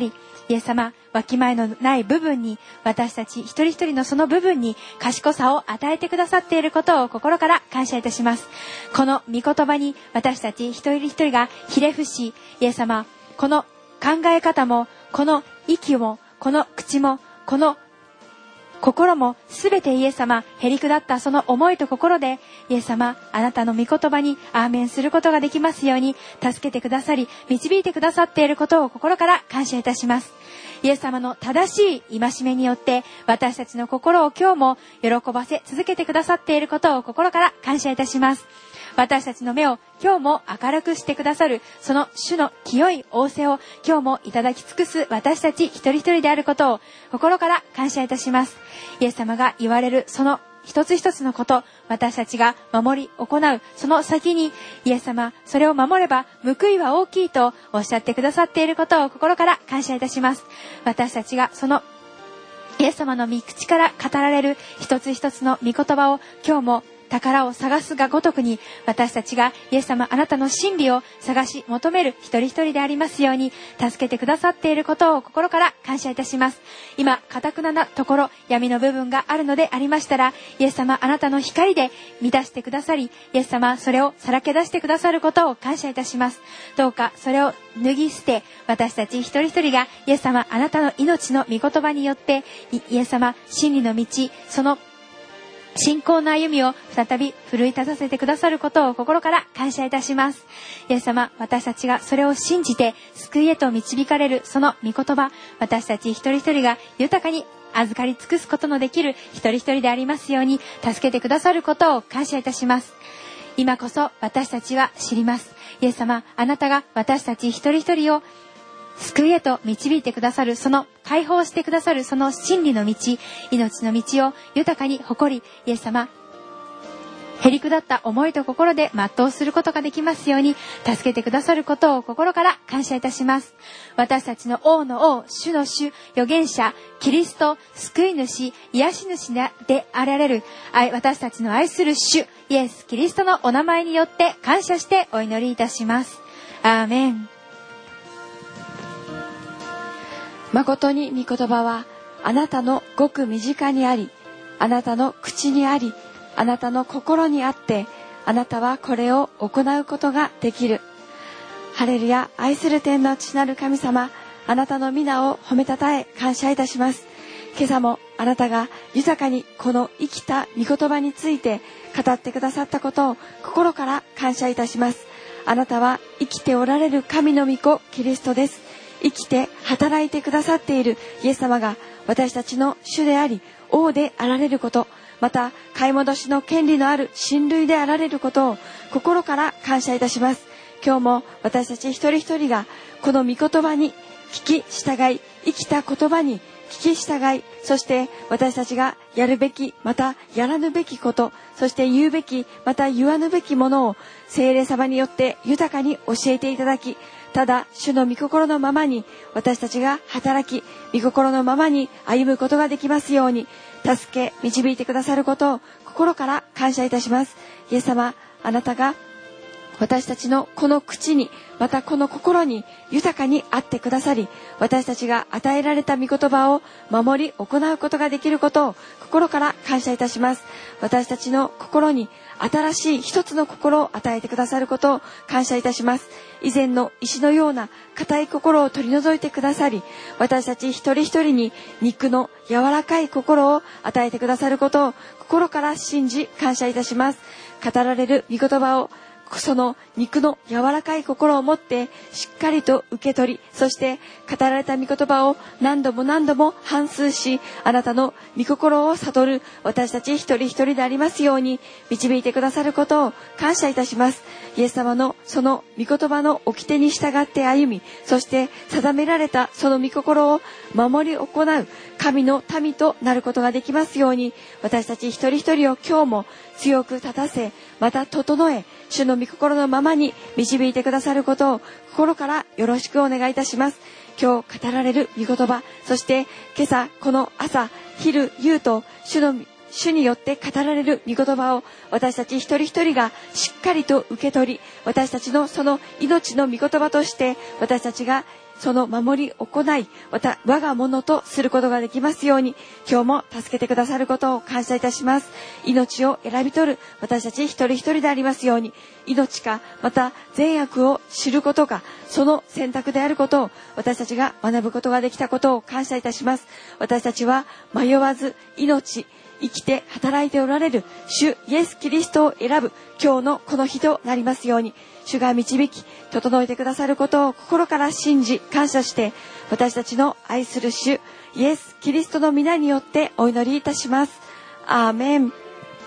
イエス様、わきまえのない部分に、私たち一人一人のその部分に賢さを与えてくださっていることを心から感謝いたします。この御言葉に私たち一人一人がひれ伏し、イエス様、この考え方も、この息も、この口も、この心もすべてイエス様、へりくだったその思いと心で、イエス様、あなたの御言葉にアーメンすることができますように、助けてくださり、導いてくださっていることを心から感謝いたします。イエス様の正しい戒めによって、私たちの心を今日も喜ばせ続けてくださっていることを心から感謝いたします。私たちの目を今日も明るくしてくださる、その主の清い仰せを今日もいただき尽くす私たち一人一人であることを心から感謝いたします。イエス様が言われるその一つ一つのこと、私たちが守り行うその先に、イエス様、それを守れば報いは大きいとおっしゃってくださっていることを心から感謝いたします。私たちがそのイエス様の御口から語られる一つ一つの御言葉を今日も宝を探すがごとくに、私たちがイエス様、あなたの真理を探し求める一人一人でありますように、助けてくださっていることを心から感謝いたします。今、堅くななところ、闇の部分があるのでありましたら、イエス様、あなたの光で満たしてくださり、イエス様、それをさらけ出してくださることを感謝いたします。どうかそれを脱ぎ捨て、私たち一人一人がイエス様、あなたの命の御言葉によって、イエス様、真理の道、その信仰の歩みを再び奮い立たせてくださることを心から感謝いたします。イエス様、私たちがそれを信じて救いへと導かれるその御言葉、私たち一人一人が豊かに預かり尽くすことのできる一人一人でありますように、助けてくださることを感謝いたします。今こそ私たちは知ります。イエス様、あなたが私たち一人一人を救いへと導いてくださる、その解放してくださるその真理の道、命の道を豊かに誇り、イエス様、へりくだった思いと心で全うすることができますように、助けてくださることを心から感謝いたします。私たちの王の王、主の主、預言者、キリスト、救い主、癒し主であられる、私たちの愛する主、イエス・キリストのお名前によって感謝してお祈りいたします。アーメン。 誠に御言葉はあなたのごく身近にあり、あなたの口にあり、あなたの心にあって、あなたはこれを行うことができる。ハレルヤ。愛する天の父なる神様、あなたの皆を褒めたたえ感謝いたします。今朝もあなたが豊かにこの生きた御言葉について語ってくださったことを心から感謝いたします。あなたは生きておられる神の御子キリストです。生きて働いてくださっているイエス様が私たちの主であり王であられること、また買い戻しの権利のある親類であられることを心から感謝いたします。今日も私たち一人一人がこの御言葉に聞き従い、生きた言葉に聞き従い、そして私たちがやるべきまたやらぬべきこと、そして言うべきまた言わぬべきものを聖霊様によって豊かに教えていただき、ただ主の御心のままに私たちが働き、御心のままに歩むことができますように助け導いてくださることを心から感謝いたします。イエス様、あなたが私たちのこの口にまたこの心に豊かにあってくださり、私たちが与えられた御言葉を守り行うことができることを心から感謝いたします。私たちの心に新しい一つの心を与えてくださることを感謝いたします。以前の石のような硬い心を取り除いてくださり、私たち一人一人に肉の柔らかい心を与えてくださることを心から信じ感謝いたします。語られる御言葉をその肉の柔らかい心を持ってしっかりと受け取り、そして語られた御言葉を何度も何度も反芻し、あなたの御心を悟る私たち一人一人でありますように導いてくださることを感謝いたします。イエス様のその御言葉の掟に従って歩み、そして定められたその御心を守り行う神の民となることができますように、私たち一人一人を今日も強く立たせ、また整え、主の御心のままに導いてくださることを心からよろしくお願いいたします。今日語られる御言葉、そして今朝この朝昼夕と主主によって語られる御言葉を私たち一人一人がしっかりと受け取り、私たちのその命の御言葉として私たちがその守り行い、我がものとすることができますように、今日も助けてくださることを感謝いたします。命を選び取る私たち一人一人でありますように、命かまた善悪を知ることか、その選択であることを私たちが学ぶことができたことを感謝いたします。私たちは迷わず命、生きて働いておられる主イエス・キリストを選ぶ今日のこの日となりますように、主が導き整えてくださることを心から信じ感謝して、私たちの愛する主イエス・キリストの皆によってお祈りいたします。アーメン。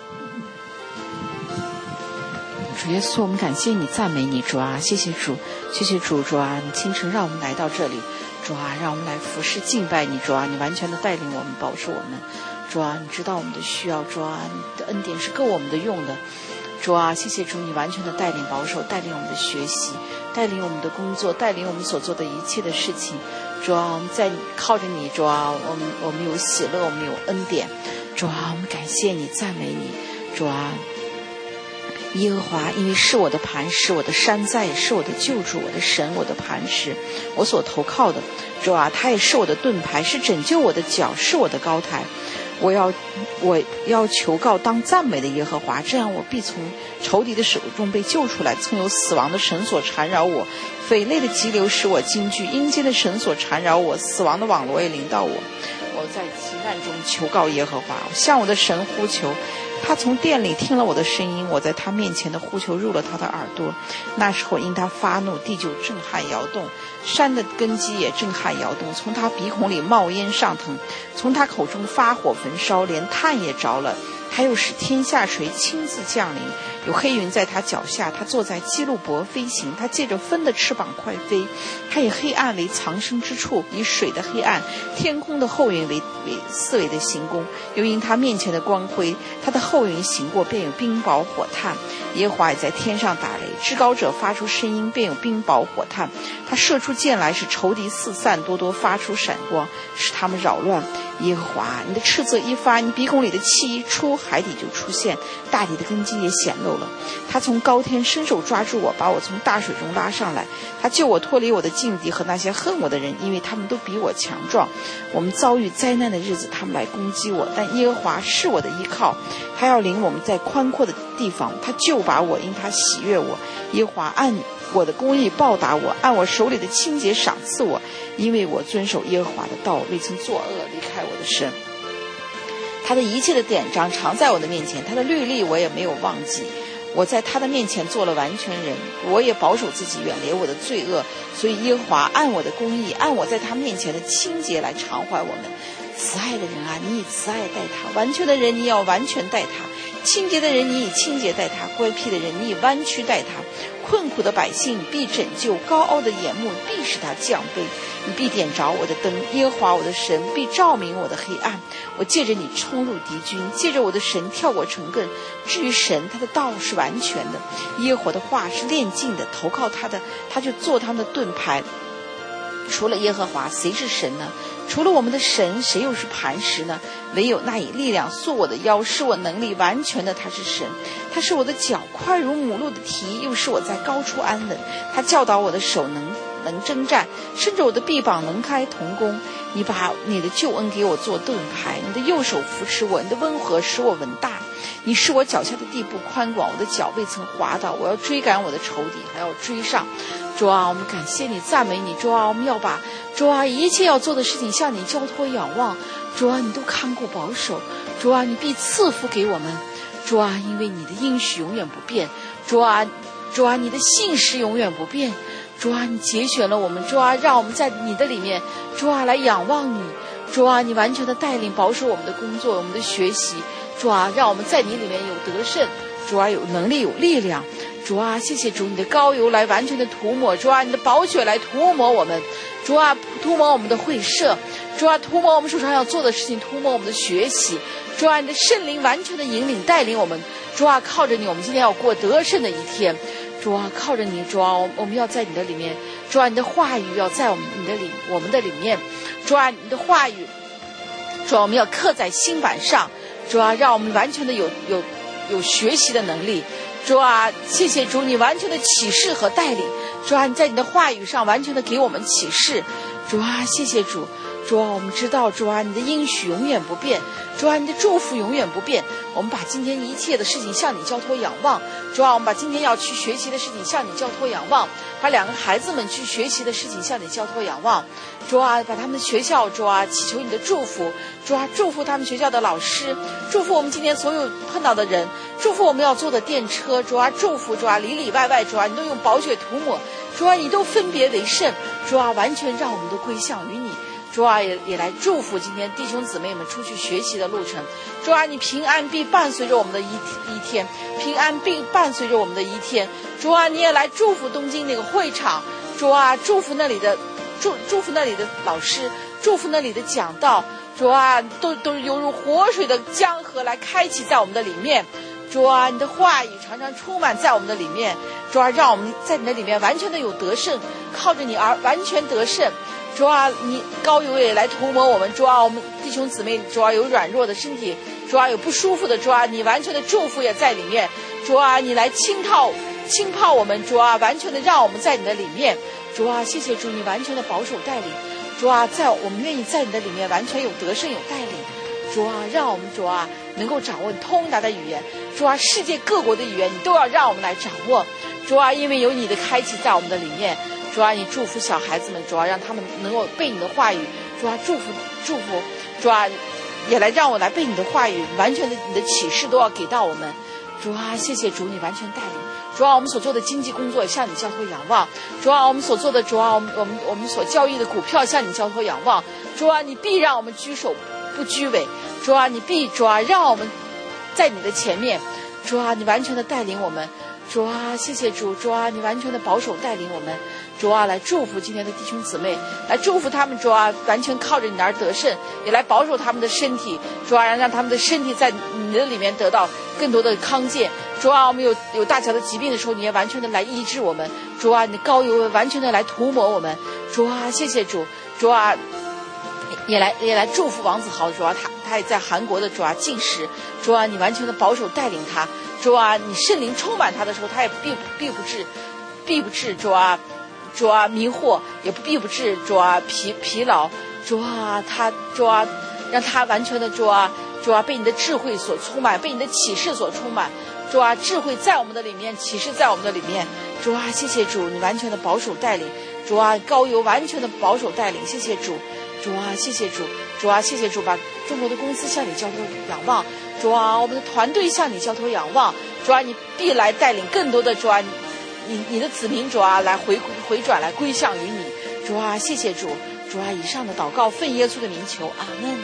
主耶稣，我们感谢你，赞美你，主啊，谢谢主，谢谢主，主啊，你清晨让我们来到这里，主啊，让我们来服侍敬拜你，主啊，你完全的带领我们，保守我们，主啊，你知道我们的需要，主啊，你的恩典是够我们的用的，主啊，谢谢主，你完全的带领保守，带领我们的学习，带领我们的工作，带领我们所做的一切的事情，主啊，我们在靠着你，主啊，我们有喜乐，我们有恩典，主啊，我们感谢你，赞美你，主啊，耶和华，因为是我的磐石，我的山寨，也是我的救主，我的神，我的磐石，我所投靠的，主啊，他也是我的盾牌，是拯救我的脚，是我的高台。我要求告当赞美的耶和华，这样我必从仇敌的手中被救出来。曾有死亡的绳索缠绕我，匪类的急流使我惊惧，阴间的绳索缠绕我，死亡的网罗也临到我。我在急难中求告耶和华，我向我的神呼求，他从殿里听了我的声音，我在他面前的呼求入了他的耳朵。那时候因他发怒，地就震撼摇动，山的根基也震撼摇动，从他鼻孔里冒烟上腾，从他口中发火焚烧，连炭也着了。还有使天下垂亲自降临，有黑云在他脚下，他坐在基路伯飞行，他借着风的翅膀快飞，他以黑暗为藏身之处，以水的黑暗，天空的后云为四围的行宫。又因他面前的光辉，他的后云行过，便有冰雹火炭。耶和华也在天上打雷，至高者发出声音，便有冰雹火炭。他射出箭来，使仇敌四散，多多发出闪光，使他们扰乱。耶和华，你的斥责一发，你鼻孔里的气一出，海底就出现，大地的根基也显露了。他从高天伸手抓住我，把我从大水中拉上来。他救我脱离我的劲敌和那些恨我的人，因为他们都比我强壮。我们遭遇灾难的日子，他们来攻击我，但耶和华是我的依靠，他要领我们在宽阔的地方，他救拔我，因他喜悦我。耶和华按我的公义报答我，按我手里的清洁赏赐我，因为我遵守耶和华的道，未曾作恶，离开我的神。他的一切的典章常在我的面前，他的律例我也没有忘记。我在他的面前做了完全人，我也保守自己，远离我的罪恶。所以耶和华按我的公义，按我在他面前的清洁来偿还我们。慈爱的人啊，你以慈爱待他；完全的人，你要完全待他；清洁的人，你以清洁待他；乖僻的人，你以弯曲待他。困苦的百姓必拯救，高傲的眼目必使他降卑。你必点着我的灯，耶和华我的神必照明我的黑暗。我借着你冲入敌军，借着我的神跳过城亘。至于神，他的道是完全的，耶和华的话是炼净的，投靠他的，他就做他们的盾牌。除了耶和华，谁是神呢？除了我们的神，谁又是磐石呢？唯有那以力量束我的腰，是我能力完全的，他是神。他是我的脚快如母鹿的蹄，又是我在高处安稳。他教导我的手能征战，伸着我的臂膀能开铜弓。你把你的救恩给我做盾牌，你的右手扶持我，你的温和使我稳大。你使我脚下的地步宽广，我的脚未曾滑倒。我要追赶我的仇敌，还要追上。主啊，我们感谢你，赞美你。主啊，我们要把主啊一切要做的事情向你交托仰望。主啊，你都看顾保守。主啊，你必赐福给我们。主啊，因为你的应许永远不变。主啊，你的信实永远不变。主啊，你节选了我们。主啊，让我们在你的里面，主啊来仰望你。主啊，你完全的带领保守我们的工作，我们的学习。主啊，让我们在你里面有得胜。主啊，有能力有力量。主啊，谢谢主，你的膏油来完全的涂抹。主啊，你的宝血来涂抹我们。主啊，涂抹我们的会社。主啊，涂抹我们手上要做的事情，涂抹我们的学习。主啊，你的圣灵完全的引领带领我们。主啊，靠着你，我们今天要过得胜的一天。主啊，靠着你。主啊，我们要在你的里面。主啊，你的话语要在我们的里面。主啊，你的话语，主啊，我们要刻在心板上。 主啊，让我们完全的有学习的能力。主啊，谢谢主，你完全的启示和带领。主啊，你在你的话语上完全的给我们启示。主啊，谢谢主。主啊，我们知道，主啊，你的应许永远不变，主啊，你的祝福永远不变。我们把今天一切的事情向你交托仰望。主啊，我们把今天要去学习的事情向你交托仰望，把两个孩子们去学习的事情向你交托仰望。主啊，把他们的学校，主啊，祈求你的祝福。主啊，祝福他们学校的老师，祝福我们今天所有碰到的人，祝福我们要坐的电车。主啊，祝福，主啊，里里外外，主啊，你都用宝血涂抹。主啊，你都分别为圣。主啊，完全让我们都归向于你。主啊，也来祝福今天弟兄姊妹们出去学习的路程。主啊，你平安必伴随着我们的一天，平安必伴随着我们的一天。主啊，你也来祝福东京那个会场。主啊，祝福那里的老师，祝福那里的讲道。主啊，都犹如活水的江河来开启在我们的里面。主啊，你的话语常常充满在我们的里面。主啊，让我们在你的里面完全的有得胜，靠着你而完全得胜。主啊，你膏油也来涂抹我们。主啊，我们弟兄姊妹，主啊，有软弱的身体，主啊，有不舒服的，主啊，你完全的祝福也在里面。主啊，你来浸泡我们。主啊，完全的让我们在你的里面。主啊，谢谢主，你完全的保守带领。主啊，我们愿意在你的里面完全有得胜有带领。主啊，让我们主啊能够掌握通达的语言。主啊，世界各国的语言你都要让我们来掌握。主啊，因为有你的开启在我们的里面。主啊，你祝福小孩子们，主啊，让他们能够背你的话语。主啊，祝福，主啊，也来让我来背你的话语，完全的你的启示都要给到我们。主啊，谢谢主，你完全带领。主啊，我们所做的经济工作也向你交托仰望。主啊，我们所做的，主啊，我们所交易的股票向你交托仰望。主啊，你必让我们居首不居尾。主啊，你必主啊让我们在你的前面。主啊，你完全的带领我们。主啊，谢谢主。主啊，你完全的保守带领我们。主啊，来祝福今天的弟兄姊妹，来祝福他们。主啊，完全靠着你而得胜，也来保守他们的身体。主啊，让他们的身体在你的里面得到更多的康健。主啊，我们有大小的疾病的时候，你也完全的来医治我们。主啊，你的膏油完全的来涂抹我们。主啊，谢谢主。主啊，也来祝福王子豪。主啊，他也在韩国的主啊进食。主啊，你完全的保守带领他。主啊，你圣灵充满他的时候，他也必不致主啊迷惑，也必不致主啊疲劳。主啊，让他完全的主啊被你的智慧所充满，被你的启示所充满。主啊，智慧在我们的里面，启示在我们的里面。主啊，谢谢主，你完全的保守带领。主啊，膏油完全的保守带领。谢谢主。主啊，谢谢主。主啊，谢谢主，把中国的公司向你交托仰望。主啊，我们的团队向你交托仰望。主啊，你必来带领更多的主啊你的子民。主啊，来回转，来归向于你。主啊，谢谢主。主啊，以上的祷告奉耶稣的名求，阿门。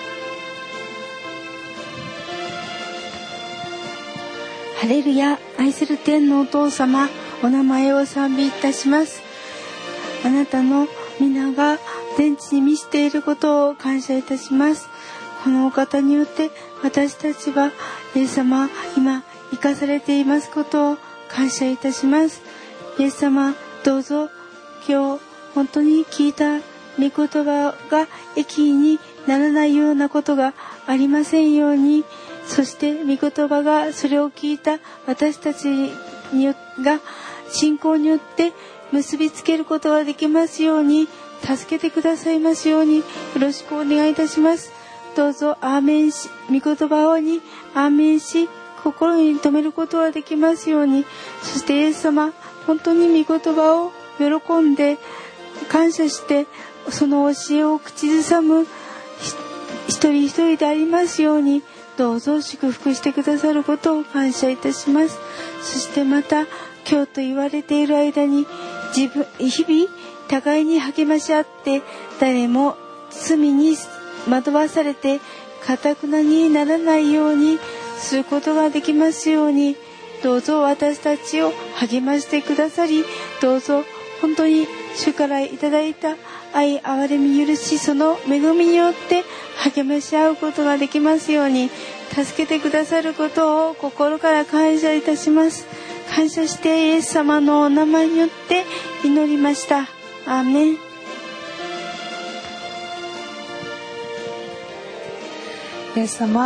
ハレルヤ、愛する天のお父様、お名前を賛美いたします。あなたの皆が天地に満ちていることを感謝いたします。このお方によって私たちはイエス様今生かされていますことを感謝いたします。イエス様、どうぞ今日本当に聞いた御言葉が益にならないようなことがありませんように、そして御言葉がそれを聞いた私たちが信仰によって結びつけることができますように、助けてくださいますようによろしくお願いいたします。どうぞアーメンし、御言葉にアーメンし、心に留めることができますように。そしてイエス様、本当に御言葉を喜んで感謝してその教えを口ずさむ一人一人でありますように、どうぞ祝福してくださることを感謝いたします。そしてまた今日と言われている間に日々互いに励まし合って、誰も罪に惑わされて堅なにならないようにすることができますように、どうぞ私たちを励ましてくださり、どうぞ本当に主からいただいた愛、憐れみ、許し、その恵みによって励まし合うことができますように、助けてくださることを心から感謝いたします。感謝してイエス様のお名前によって祈りました。アーメン。 イエス様、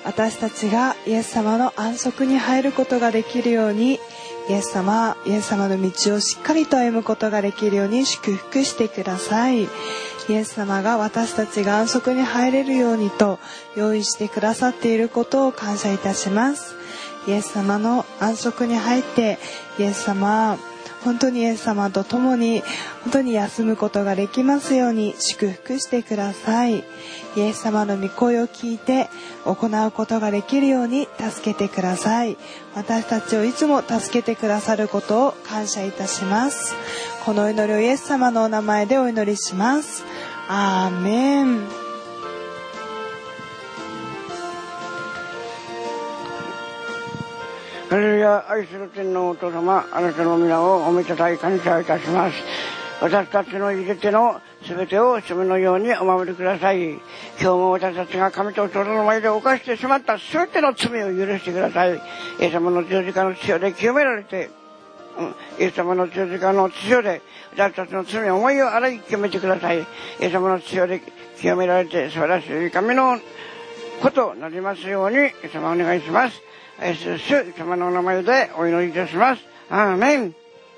私たちがイエス様の安息に入ることができるように、イエス様の道をしっかりと歩むことができるように祝福してください。イエス様が私たちが安息に入れるようにと用意してくださっていることを感謝いたします。イエス様の安息に入って、本当にイエス様と共に本当に休むことができますように祝福してください。イエス様の御声を聞いて行うことができるように助けてください。私たちをいつも助けてくださることを感謝いたします。この祈りをイエス様のお名前でお祈りします。アーメン。 ハレルヤ、愛する天皇お父様、あなたの皆をおめでたい感謝いたします。私たちの入れてのすべてを主のようにお守りください。今日も私たちが神と人の前で犯してしまったすべての罪を許してください。イエス様の十字架の血で清められて、イエス様の十字架の血で私たちの罪思いを洗い清めてください。イエス様の血で清められて素晴らしい神のことになりますように、イエス様お願いします。イエス様のお名前でお祈りいたします。アーメン。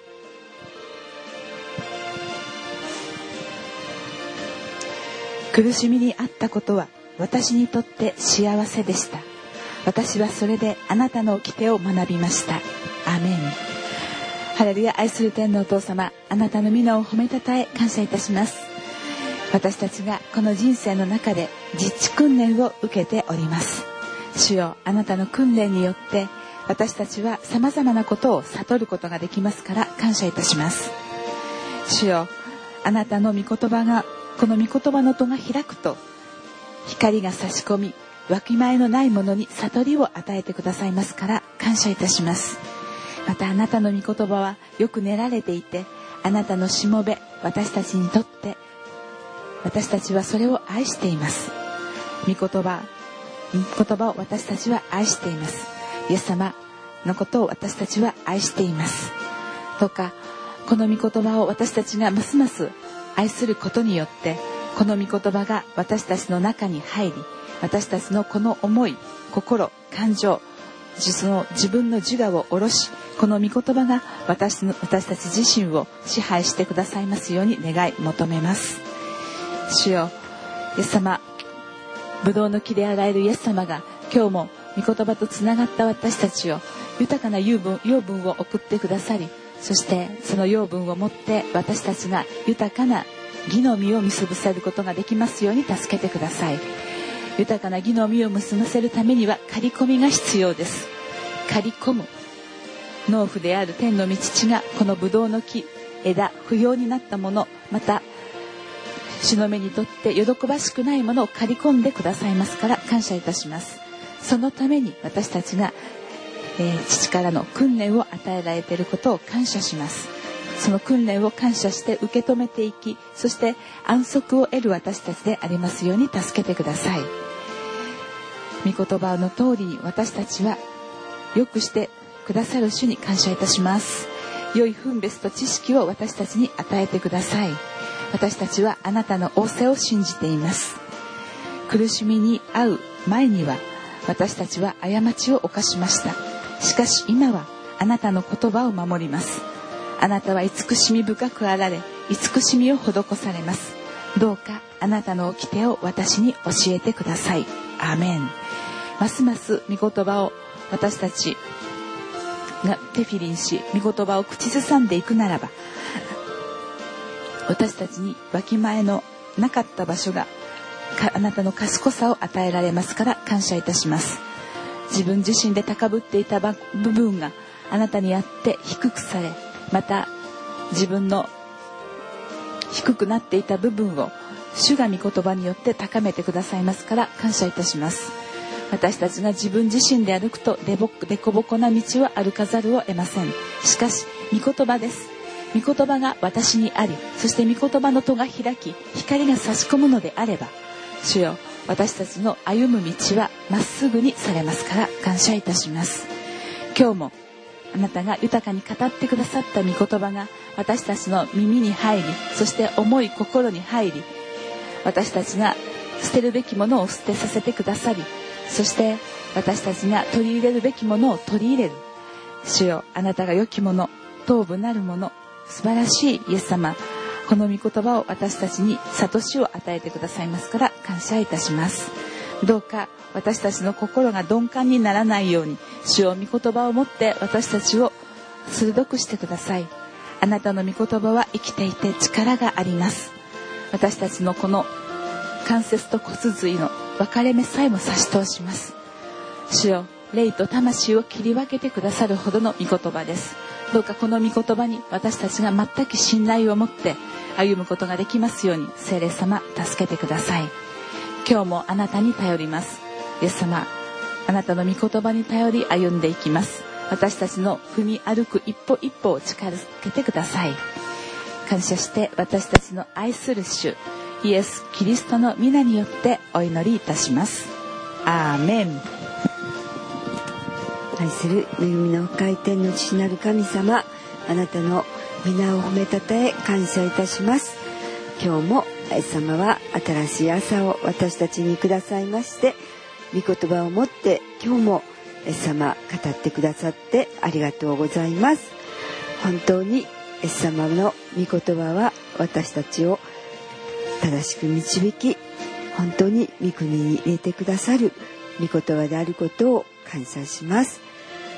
苦しみにあったことは私にとって幸せでした。私はそれであなたの掟を学びました。アーメン。ハレルヤ、愛する天のお父様、あなたの皆を褒めたたえ感謝いたします。私たちがこの人生の中で実地訓練を受けております。主よ、あなたの訓練によって私たちは様々なことを悟ることができますから感謝いたします。主よ、あなたの御言葉が、この御言葉の戸が開くと光が差し込み、わきまえのないものに悟りを与えてくださいますから感謝いたします。またあなたの御言葉はよく練られていて、あなたのしもべ、私たちにとって私たちはそれを愛しています。御言葉を私たちは愛しています。イエス様のことを私たちは愛しています。どうかこの御言葉を私たちがますます愛することによって、この御言葉が私たちの中に入り、私たちのこの思い、心、感情、自分の自我を下ろし、この御言葉が私たち自身を支配してくださいますように願い求めます。主よ、イエス様、ブドウの木であられるイエス様が今日も御言葉とつながった私たちを豊かな養分を送ってくださり、そしてその養分をもって私たちが豊かな義の実を結ばせることができますように助けてください。豊かな義の実を結ばせるためには刈り込みが必要です。刈り込む農夫である天の御父がこのブドウの木、枝、不要になったもの、また主の目にとって喜ばしくないものを刈り込んでくださいますから感謝いたします。そのために私たちが、父からの訓練を与えられていることを感謝します。その訓練を感謝して受け止めていき、そして安息を得る私たちでありますように助けてください。御言葉の通りに私たちは良くしてくださる主に感謝いたします。良い分別と知識を私たちに与えてください。私たちはあなたの仰せを信じています。苦しみに遭う前には私たちは過ちを犯しました。しかし今はあなたの言葉を守ります。あなたは慈しみ深くあられ、慈しみを施されます。どうかあなたの掟を私に教えてください。アーメン。ますます御言葉を私たちがテフィリンし、御言葉を口ずさんでいくならば、私たちにわきまえのなかった場所があなたの賢さを与えられますから感謝いたします。自分自身で高ぶっていた部分があなたにあって低くされ、また自分の低くなっていた部分を主が御言葉によって高めてくださいますから感謝いたします。私たちが自分自身で歩くとでこぼこな道を歩かざるを得ません。しかし御言葉です。御言葉が私にあり、そして御言葉の戸が開き、光が差し込むのであれば、主よ、私たちの歩む道はまっすぐにされますから感謝いたします。今日もあなたが豊かに語ってくださった御言葉が私たちの耳に入り、そして重い心に入り、私たちが捨てるべきものを捨てさせてくださり、そして私たちが取り入れるべきものを取り入れる。主よ、あなたが良きもの、頭部なるもの、素晴らしいイエス様、この御言葉を私たちに悟しを与えてくださいますから感謝いたします。どうか私たちの心が鈍感にならないように、主よ、御言葉をもって私たちを鋭くしてください。あなたの御言葉は生きていて力があります。私たちのこの関節と骨髄の分かれ目さえも差し通します。主よ、霊と魂を切り分けてくださるほどの御言葉です。どうかこの御言葉に私たちが全く信頼を持って歩むことができますように、聖霊様助けてください。今日もあなたに頼ります。イエス様、あなたの御言葉に頼り歩んでいきます。私たちの踏み歩く一歩一歩を力づけてください。感謝して私たちの愛する主イエス・キリストの皆によってお祈りいたします。アーメン。 愛する恵みの深い天の父なる神様、あなたの皆を褒めたたえ感謝いたします。今日もイエス様は新しい朝を私たちにくださいまして、御言葉を持って今日もイエス様語ってくださってありがとうございます。本当にイエス様の御言葉は私たちを正しく導き、本当に御国に入れてくださる御言葉であることを感謝します。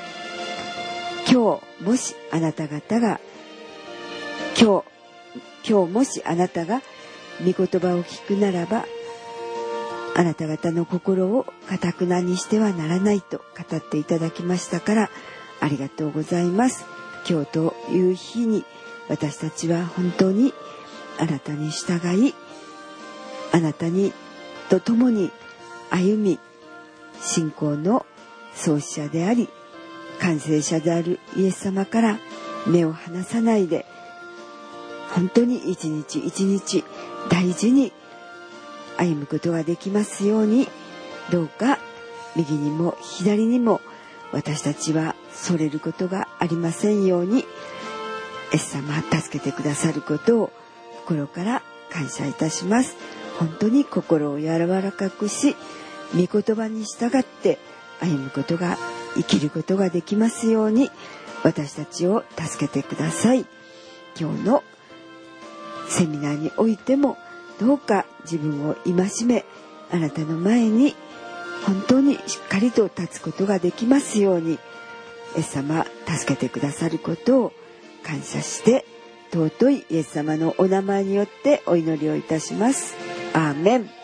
今日もしあなた方が今日もしあなたが御言葉を聞くならば、あなた方の心を堅くなにしてはならないと語っていただきましたからありがとうございます。今日という日に私たちは本当にあなたに従い、あなたにと共に歩み、信仰の創始者であり完成者であるイエス様から目を離さないで、本当に一日一日大事に歩むことができますように、どうか右にも左にも私たちはそれることがありませんように、イエス様助けてくださることを心から感謝いたします。本当に心を柔らかくし、御言葉に従って歩むことが、生きることができますように私たちを助けてください。今日のセミナーにおいてもどうか自分を戒め、あなたの前に本当にしっかりと立つことができますように、イエス様助けてくださることを感謝して、尊いイエス様のお名前によってお祈りをいたします。アーメン。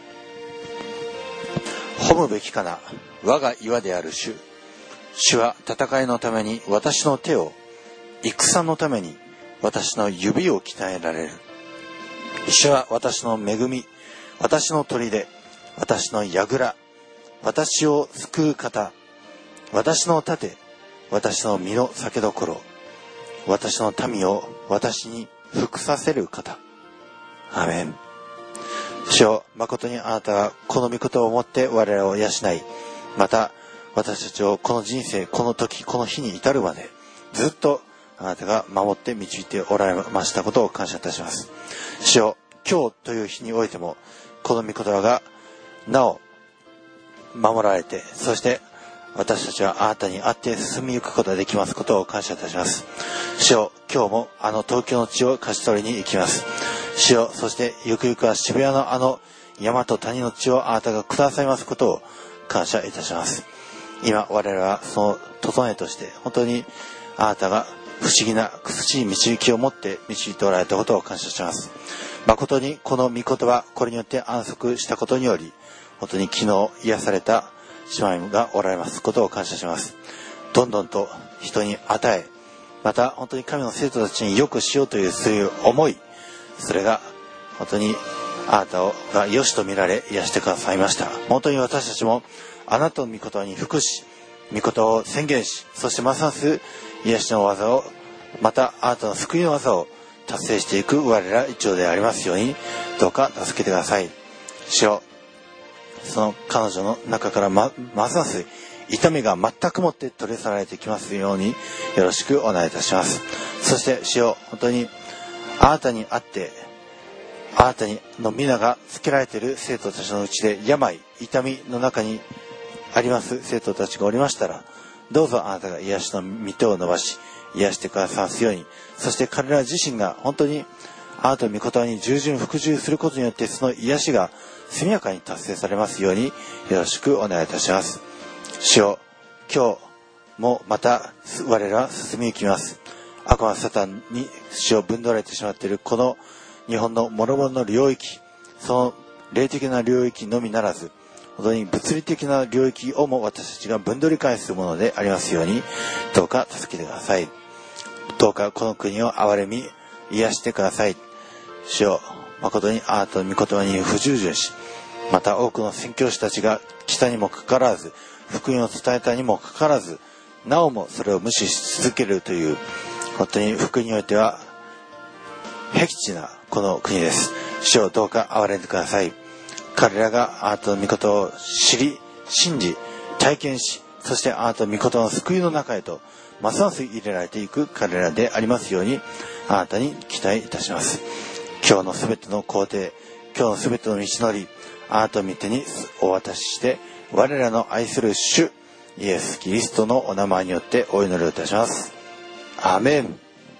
褒むべきかな、我が岩である主。主は戦いのために私の手を、戦のために私の指を鍛えられる。主は私の恵み、私の砦、私の櫓、私を救う方、私の盾、私の身の酒どころ、私の民を私に服させる方。アーメン。主よ、誠にあなたはこの御言葉をもって我らを養い、また私たちをこの人生、この時、この日に至るまでずっとあなたが守って導いておられましたことを感謝いたします。主よ、今日という日においてもこの御言葉がなお守られて、そして私たちはあなたに会って進みゆくことができますことを感謝いたします。主よ、今日もあの東京の地を勝ち取りに行きます。主よ、そしてゆくゆくは渋谷のあの山と谷の地をあなたがくださいますことを感謝いたします。今我々はその整えとして、本当にあなたが不思議な苦しい導きを持って導いておられたことを感謝します。誠にこの御言葉、これによって安息したことにより、本当に昨日癒された姉妹がおられますことを感謝します。どんどんと人に与え、また本当に神の生徒たちに良くしようというそういう思い、それが本当にあなたが良しと見られ癒してくださいました。本当に私たちもあなたの御言葉に服し、御言葉を宣言し、そしてますます癒しの技を、またあなたの救いの技を達成していく我ら一同でありますように、どうか助けてください。主よ、その彼女の中からますます痛みが全くもって取り去られてきますようによろしくお願いいたします。そして主よ、本当にあなたにあって、あなたの皆がつけられている生徒たちのうちで病、痛みの中にあります生徒たちがおりましたら、どうぞあなたが癒しの御手を伸ばし癒してくださますように、そして彼ら自身が本当にあなたの御言葉に従順服従することによって、その癒しが速やかに達成されますようによろしくお願いいたします。主よ、今日もまた我らは進み行きます。悪魔サタンに主をぶんどられてしまっているこの日本の諸々の領域、その霊的な領域のみならず、本当に物理的な領域をも私たちが分取り返すものでありますように、どうか助けてください。どうかこの国を憐れみ癒してください。主よ、誠にあなたの御言葉に不従順し、また多くの宣教師たちが来たにもかかわらず、福音を伝えたにもかかわらず、なおもそれを無視し続けるという、本当に福音においては僻地なこの国です。主よ、どうか憐れんでください。彼らがあなたの御言葉を知り、信じ、体験し、そしてあなたの御言葉の救いの中へとますます入れられていく彼らでありますように、あなたに期待いたします。今日のすべての工程、今日のすべての道のり、あなたの御手にお渡しして、我らの愛する主イエス・キリストのお名前によってお祈りをいたします。アーメン。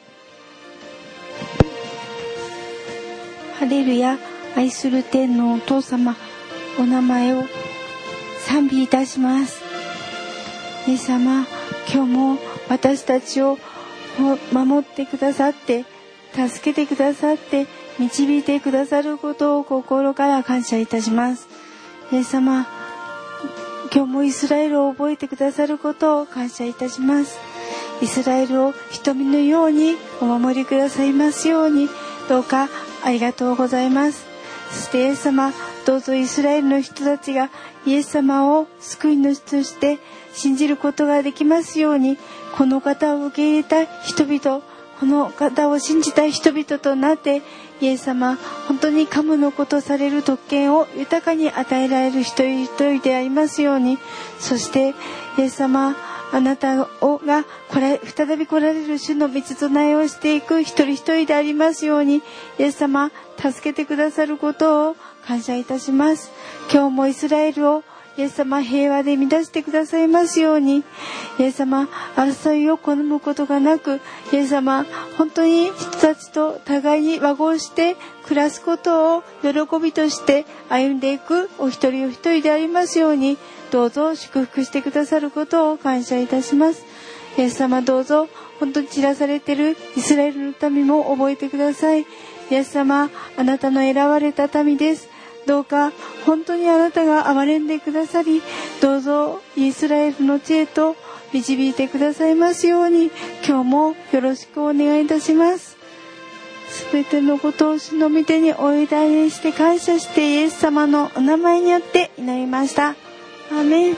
ハレルヤ。愛する天のお父様、お名前を賛美いたします。イエス様、今日も私たちを守ってくださって、助けてくださって、導いてくださることを心から感謝いたします。イエス様、今日もイスラエルを覚えてくださることを感謝いたします。イスラエルを瞳のようにお守りくださいますように、どうかありがとうございます。そしてイエス様、どうぞイスラエルの人たちがイエス様を救い主として信じることができますように、この方を受け入れた人々、この方を信じた人々となって、イエス様、本当に神の子とされる特権を豊かに与えられる一人一人でありますように、そしてイエス様、あなたが再び来られる主の道備えをしていく一人一人でありますように、イエス様、助けてくださることを感謝いたします。今日もイスラエルをイエス様、平和で満たしてくださいますように、イエス様、争いを好むことがなく、イエス様、本当に人たちと互いに和合して暮らすことを喜びとして歩んでいくお一人お一人でありますように、どうぞ祝福してくださることを感謝いたします。イエス様、どうぞ本当に散らされているイスラエルの民も覚えてください。イエス様、あなたの選ばれた民です。どうか本当にあなたが憐れんでくださり、どうぞイスラエルの知恵と導いてくださいますように、今日もよろしくお願いいたします。すべてのことを主の御手にお委ねして感謝して、イエス様のお名前によって祈りました。アーメン。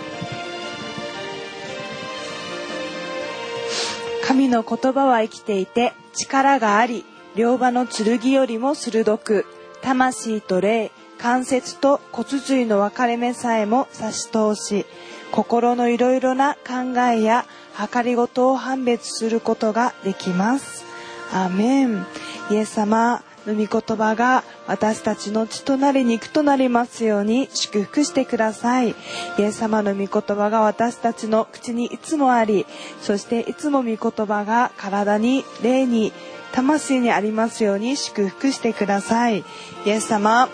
神の言葉は生きていて力があり、両刃の剣よりも鋭く、魂と霊、関節と骨髄の分かれ目さえも差し通し、心のいろいろな考えや計りごとを判別することができます。アーメン。イエス様の御言葉が私たちの血となり肉となりますように祝福してください。イエス様の御言葉が私たちの口にいつもあり、そしていつも御言葉が体に、霊に、魂にありますように祝福してください。イエス様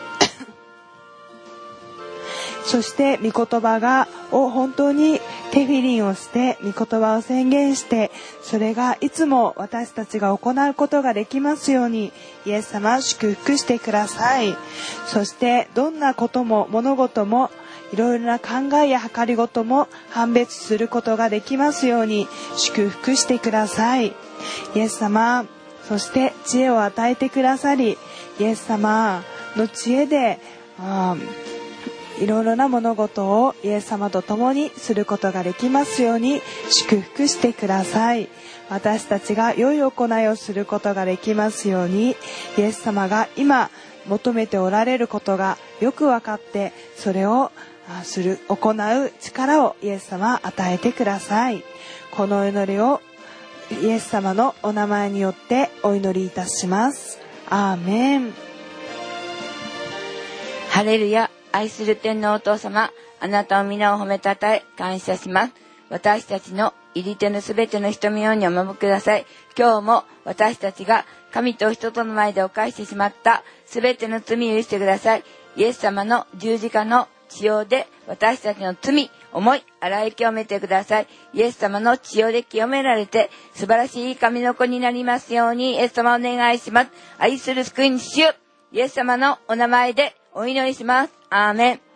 そして御言葉を本当にテフィリンをして御言葉を宣言して、それがいつも私たちが行うことができますようにイエス様祝福してください。そしてどんなことも物事もいろいろな考えや計りごとも判別することができますように祝福してください。イエス様、そして知恵を与えてくださり、イエス様の知恵でいろいろな物事をイエス様と共にすることができますように祝福してください。私たちが良い行いをすることができますように、イエス様が今求めておられることがよく分かって、それを行う力をイエス様与えてください。この祈りをイエス様のお名前によってお祈りいたします。アーメン。 ハレルヤ。 愛する天のお父様、あなたを皆を褒めたたえ感謝します。私たちの入り手のすべての瞳をにお守りください。今日も私たちが神と人との前で犯してしまったすべての罪を許してください。イエス様の十字架の血潮で私たちの罪、思い、洗い清めてください。イエス様の血潮で清められて素晴らしい神の子になりますように、イエス様お願いします。愛する救い主、イエス様のお名前でお祈りします。アーメン。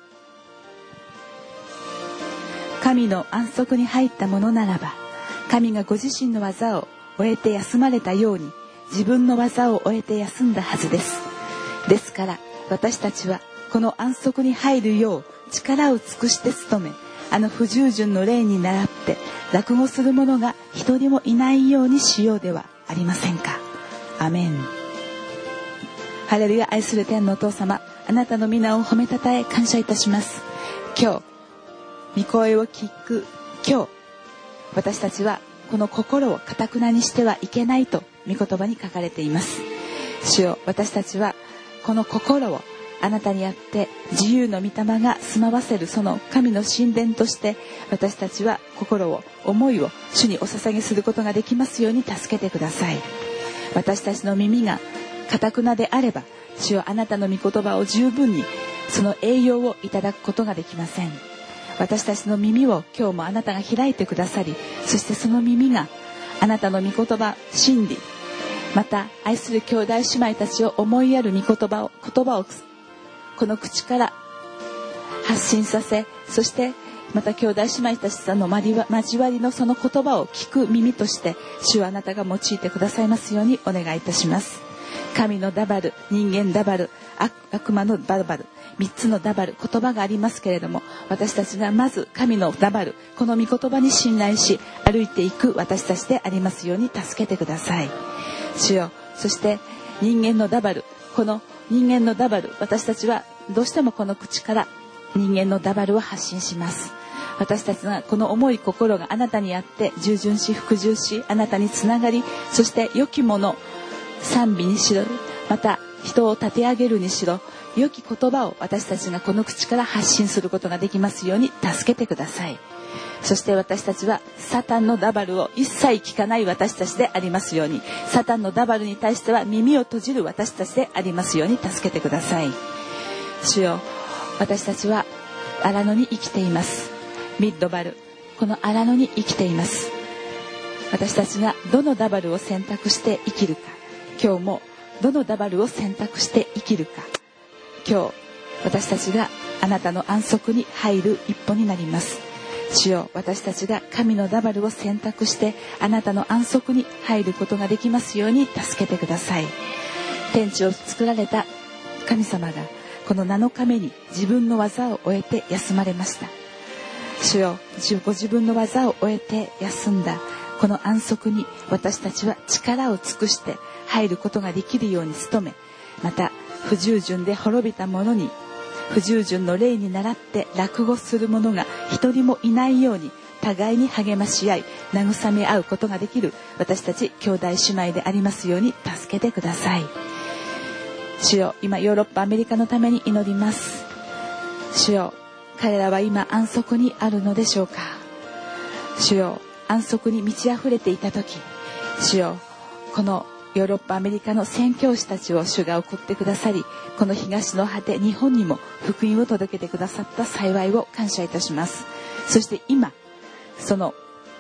神の安息に入ったものならば、神がご自身の技を終えて休まれたように、自分の技を終えて休んだはずです。ですから私たちはこの安息に入るよう力を尽くして努め、あの不従順の霊に倣って落語する者が一人もいないようにしようではありませんか。アメン。ハレルヤ。愛する天のお父様、あなたの皆を褒めたたえ感謝いたします。今日御声を聞く今日、私たちはこの心を堅くなにしてはいけないと御言葉に書かれています。主よ、私たちはこの心をあなたにあって自由の御霊が住まわせるその神の神殿として、私たちは心を思いを主にお捧げすることができますように助けてください。私たちの耳が堅くなであれば、主よ、あなたの御言葉を十分にその栄養をいただくことができません。私たちの耳を今日もあなたが開いてくださり、そしてその耳があなたの御言葉、真理、また愛する兄弟姉妹たちを思いやる御言葉をこの口から発信させ、そしてまた兄弟姉妹たちとの交わりのその言葉を聞く耳として、主はあなたが用いてくださいますようにお願いいたします。神のダバル、人間ダバル、悪魔のダバル、3つのダバル、言葉がありますけれども、私たちがまず神のダバル、この御言葉に信頼し歩いていく私たちでありますように助けてください。主よ、そして人間のダバル、この人間のダバル、私たちはどうしてもこの口から人間のダバルを発信します。私たちがこの重い心があなたにあって従順し服従し、あなたにつながり、そして良きもの、賛美にしろ、また人を立て上げるにしろ、良き言葉を私たちがこの口から発信することができますように助けてください。そして私たちはサタンのダバルを一切聞かない私たちでありますように、サタンのダバルに対しては耳を閉じる私たちでありますように助けてください。主よ、私たちは荒野に生きています。ミッドバル、この荒野に生きています。私たちがどのダバルを選択して生きるか、今日もどのダバルを選択して生きるか、今日私たちがあなたの安息に入る一歩になります。主よ、私たちが神のダバルを選択してあなたの安息に入ることができますように助けてください。天地を作られた神様がこの7日目に自分の技を終えて休まれました。主よ、ご自分の技を終えて休んだこの安息に私たちは力を尽くして入ることができるように努め、また不従順で滅びた者に、不従順の霊に倣って落語する者が一人もいないように、互いに励まし合い慰め合うことができる私たち兄弟姉妹でありますように助けてください。主よ、今ヨーロッパアメリカのために祈ります。主よ、彼らは今安息にあるのでしょうか。主よ、安息に満ち溢れていた時、主よ、このヨーロッパアメリカの宣教師たちを主が送ってくださり、この東の果て日本にも福音を届けてくださった幸いを感謝いたします。そして今その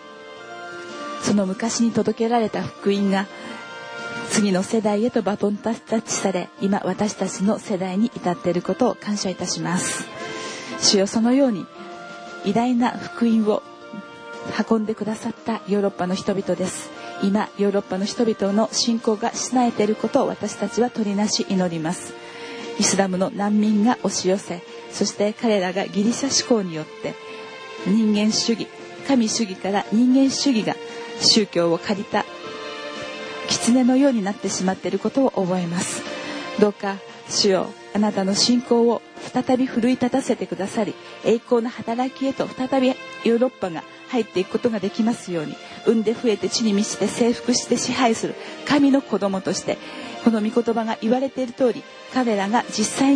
昔に届けられた福音が次の世代へとバトンタッチされ、今私たちの世代に至っていることを感謝いたします。主よ、そのように偉大な福音を運んでくださったヨーロッパの人々です。今ヨーロッパの人々の信仰がしなえていることを私たちは取りなし祈ります。イスラムの難民が押し寄せ、そして彼らがギリシャ思考によって人間主義、神主義から人間主義が宗教を借りた狐のようになってしまっていることを覚えます。どうか主よ、あなたの信仰を再び奮い立たせてくださり、栄光の働きへと再びヨーロッパが入っていくことができますように、産んで増えて地に満ちて征服して支配する神の子供として、この御言葉が言われている通り、彼らが実際に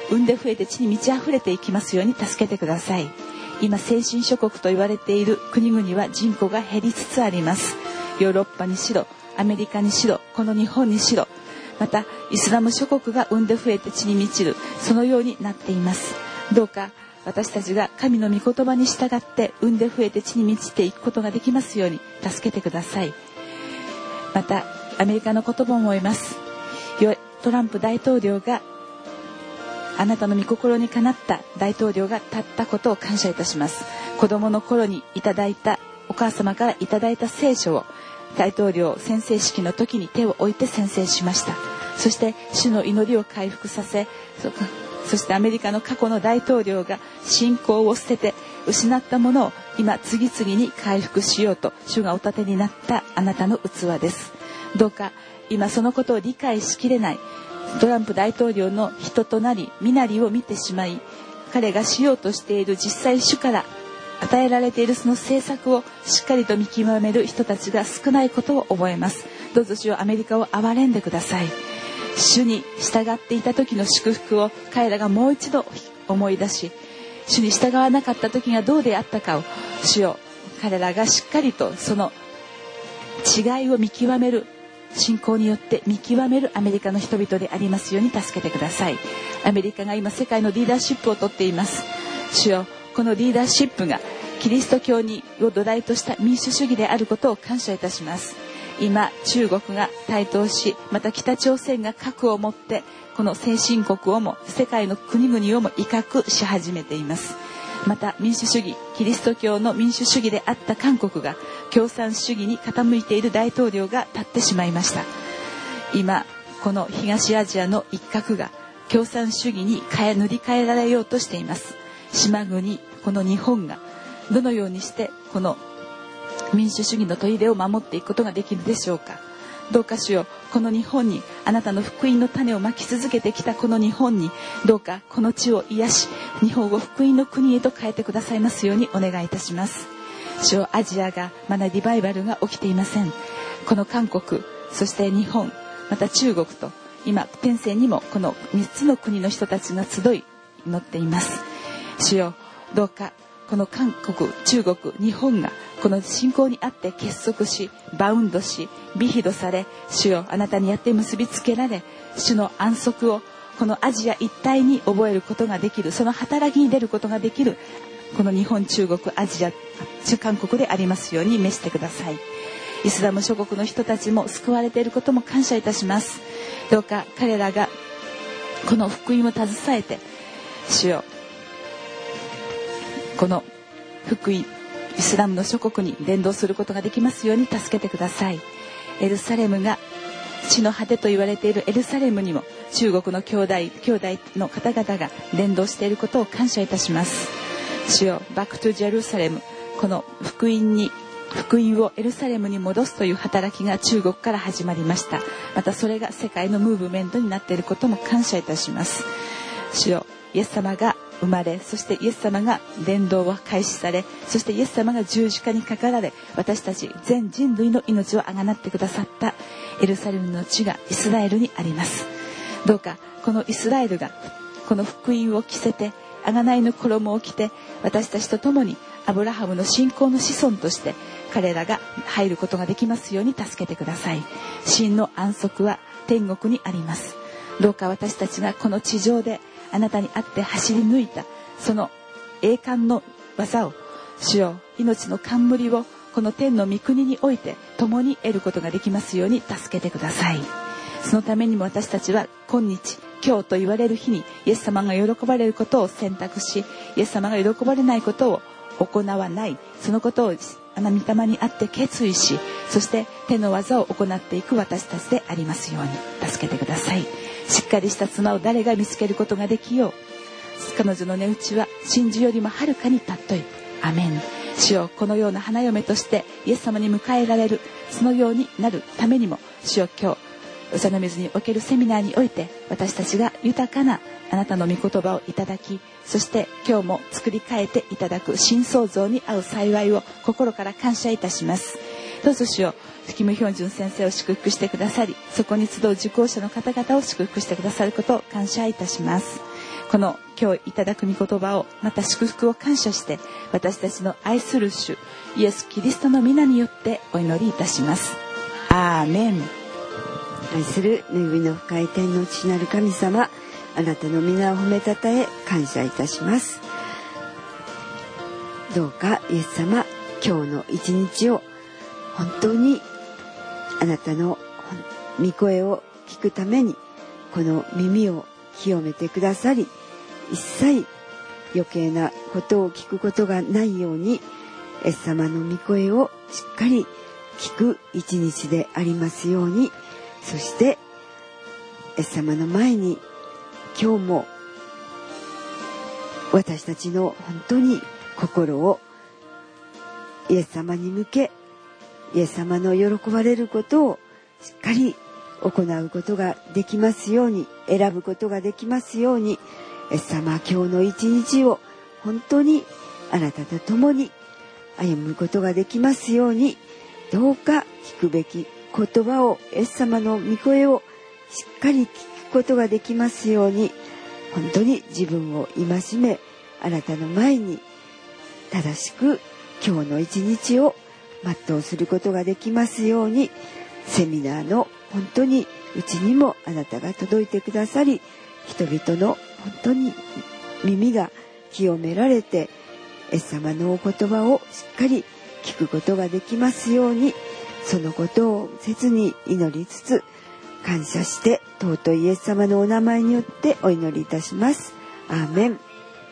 産んで増えて地に満ち溢れていきますように助けてください。今先進諸国と言われている国々は人口が減りつつあります。ヨーロッパにしろ、アメリカにしろ、この日本にしろ、またイスラム諸国が産んで増えて地に満ちる、そのようになっています。どうか私たちが神の御言葉に従って産んで増えて地に満ちていくことができますように助けてください。またアメリカの言葉も思います。トランプ大統領があなたの御心にかなった大統領が立ったことを感謝いたします。子供の頃にいただいた、お母様からいただいた聖書を大統領宣誓式の時に手を置いて宣誓しました。そして主の祈りを回復させ、そしてアメリカの過去の大統領が信仰を捨てて失ったものを今次々に回復しようと主がお立てになったあなたの器です。どうか今そのことを理解しきれないトランプ大統領の人となり身なりを見てしまい、彼がしようとしている実際主から与えられているその政策をしっかりと見極める人たちが少ないことを覚えます。どうぞ主よ、アメリカを憐れんでください。主に従っていた時の祝福を彼らがもう一度思い出し、主に従わなかった時がどうであったかを主よ、彼らがしっかりとその違いを見極める、信仰によって見極めるアメリカの人々でありますように助けてください。アメリカが今世界のリーダーシップをとっています。主よ、このリーダーシップがキリスト教を土台とした民主主義であることを感謝いたします。今中国が台頭し、また北朝鮮が核を持ってこの先進国をも世界の国々をも威嚇し始めています。また民主主義、キリスト教の民主主義であった韓国が共産主義に傾いている大統領が立ってしまいました。今この東アジアの一角が共産主義に塗り替えられようとしています。島国この日本がどのようにしてこの民主主義の砦を守っていくことができるでしょうか。どうか主よ、この日本にあなたの福音の種をまき続けてきたこの日本に、どうかこの地を癒し、日本を福音の国へと変えてくださいますようにお願いいたします。主よ、アジアがまだリバイバルが起きていません。この韓国、そして日本、また中国と今天性にもこの3つの国の人たちが集い祈っています。主よ、どうかこの韓国、中国、日本がこの信仰にあって結束し、バウンドし、ビヒドされ、主よ、あなたにやって結びつけられ、主の安息をこのアジア一帯に覚えることができる、その働きに出ることができる、この日本、中国、アジア、韓国でありますように召してください。イスラム諸国の人たちも救われていることも感謝いたします。どうか彼らがこの福音を携えて、主よ、この福音、イスラムの諸国に伝道することができますように助けてください。エルサレムが地の果てと言われているエルサレムにも中国の兄弟の方々が伝道していることを感謝いたします。主よ、バックトゥジェルサレム、この福音をエルサレムに戻すという働きが中国から始まりました。またそれが世界のムーブメントになっていることも感謝いたします。主よ、イエス様が生まれ、そしてイエス様が伝道を開始され、そしてイエス様が十字架にかかられ、私たち全人類の命をあがなってくださったエルサレムの地がイスラエルにあります。どうかこのイスラエルがこの福音を着せて、贖いの衣を着て、私たちと共にアブラハムの信仰の子孫として彼らが入ることができますように助けてください。真の安息は天国にあります。どうか私たちがこの地上であなたにあって走り抜いたその栄冠の技を、主よ、命の冠をこの天の御国において共に得ることができますように助けてください。そのためにも私たちは今日、今日と言われる日にイエス様が喜ばれることを選択し、イエス様が喜ばれないことを行わない、そのことをあの御霊にあって決意し、そして手の技を行っていく私たちでありますように助けてください。しっかりした妻を誰が見つけることができよう。彼女の値打ちは真珠よりもはるかに尊い。アメン。主よ、このような花嫁としてイエス様に迎えられる、そのようになるためにも、主よ、今日お茶の水におけるセミナーにおいて私たちが豊かなあなたの御言葉をいただき、そして今日も作り変えていただく新創造に合う幸いを心から感謝いたします。どうぞ主よ、キム・ヒョンジュン先生を祝福してくださり、そこに集う受講者の方々を祝福してくださることを感謝いたします。 この今日いただく御言葉をまた祝福を感謝して私たちの愛する主イエス・キリストの皆によってお祈りいたします。アーメン。 愛する恵みの深い天の父なる神様、あなたの皆を褒めたたえ感謝いたします。どうかイエス様、今日の一日を本当にあなたの御声を聞くためにこの耳を清めてくださり、一切余計なことを聞くことがないようにイエス様の御声をしっかり聞く一日でありますように、そしてイエス様の前に今日も私たちの本当に心をイエス様に向け、イエス様の喜ばれることをしっかり行うことができますように、選ぶことができますように、イエス様、今日の一日を本当にあなたと共に歩むことができますように、どうか聞くべき言葉を、イエス様の御声をしっかり聞くことができますように、本当に自分を戒め、あなたの前に正しく今日の一日を全うすることができますように、セミナーの本当にうちにもあなたが届いてくださり、人々の本当に耳が清められて、イエス様のお言葉をしっかり聞くことができますように、そのことを切に祈りつつ感謝して尊いイエス様のお名前によってお祈りいたします。アーメン。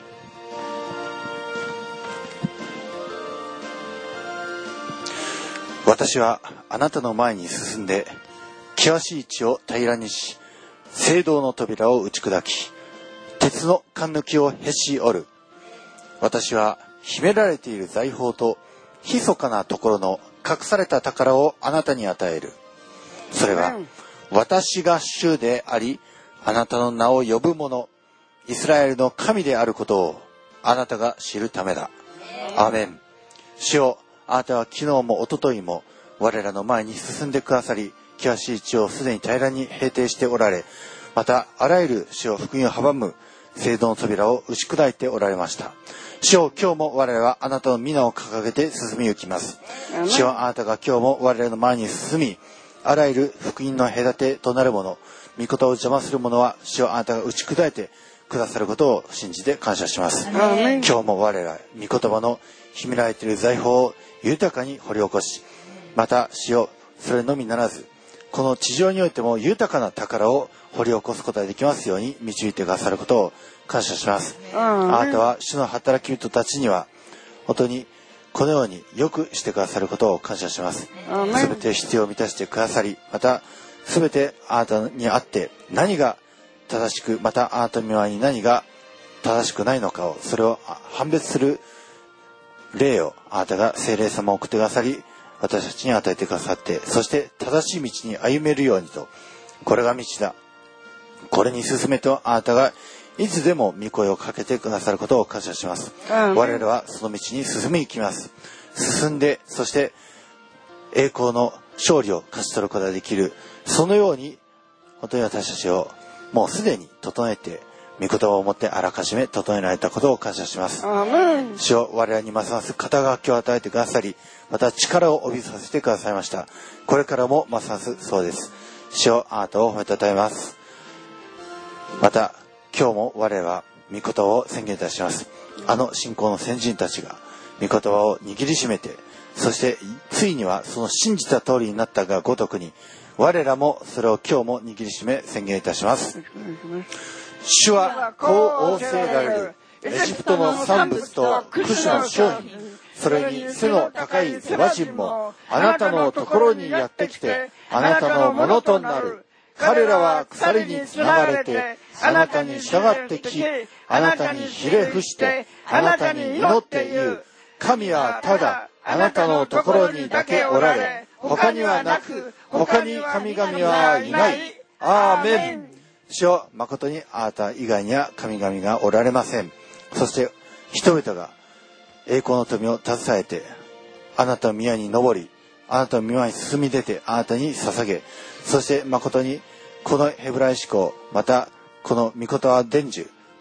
私はあなたの前に進んで険しい地を平らにし、聖堂の扉を打ち砕き、鉄の栓抜きをへし折る。私は秘められている財宝と密かなところの隠された宝をあなたに与える。それは私が主であり、あなたの名を呼ぶ者、イスラエルの神であることをあなたが知るためだ。アーメン。主よ、あなたは昨日も一昨日も我らの前に進んでくださり、険しい地をすでに平らに平定しておられ、またあらゆる主よ福音を阻む聖堂の扉を打ち砕いておられました。主よ、今日も我らはあなたの皆を掲げて進み行きます。主よ、あなたが今日も我らの前に進み、あらゆる福音の隔てとなるもの、御言を邪魔するものは主よ、あなたが打ち砕いてくださることを信じて感謝します。今日も我ら御言葉の秘められている財宝を豊かに掘り起こし、また主よ、それのみならずこの地上においても豊かな宝を掘り起こすことができますように導いてくださることを感謝します。あなたは主の働き人たちには本当にこのようによくしてくださることを感謝します。すべて必要を満たしてくださり、またすべてあなたにあって何が正しく、またあなたの御前に何が正しくないのかを、それを判別する霊をあなたが聖霊様を送ってくださり、私たちに与えてくださって、そして正しい道に歩めるようにと、これが道だ、これに進めとあなたがいつでも御声をかけてくださることを感謝します。我々はその道に進み行きます。進んで、そして栄光の勝利を勝ち取ることができる、そのように本当に私たちをもうすでに整えて、御言葉をもってあらかじめ整えられたことを感謝します。主よ、我々にますます肩書きを与えてくださり、また力を帯びさせてくださいました。これからもますますそうです。主よ、あなたを褒めたたえます。また今日も我々は御言葉を宣言いたします。あの信仰の先人たちが御言葉を握りしめて、そしてついにはその信じた通りになったがごとくに、我らもそれを今日も握りしめ宣言いたします。主はこう仰せられる。エジプトの産物とクシの商品、それに背の高いゼバ人もあなたのところにやってきて、あなたのものとなる。彼らは鎖につながれて、あなたに従ってき、あなたにひれ伏して、あなたに祈って言う。神はただあなたのところにだけおられ、他にはなく、他に神々はいない。アーメン。主よ、誠にあなた以外には神々がおられません。そして人々が栄光の富を携えて、あなたの宮に登り、あなたの宮に進み出て、あなたに捧げ、そして誠にこのヘブライ思考、またこの御言葉伝授、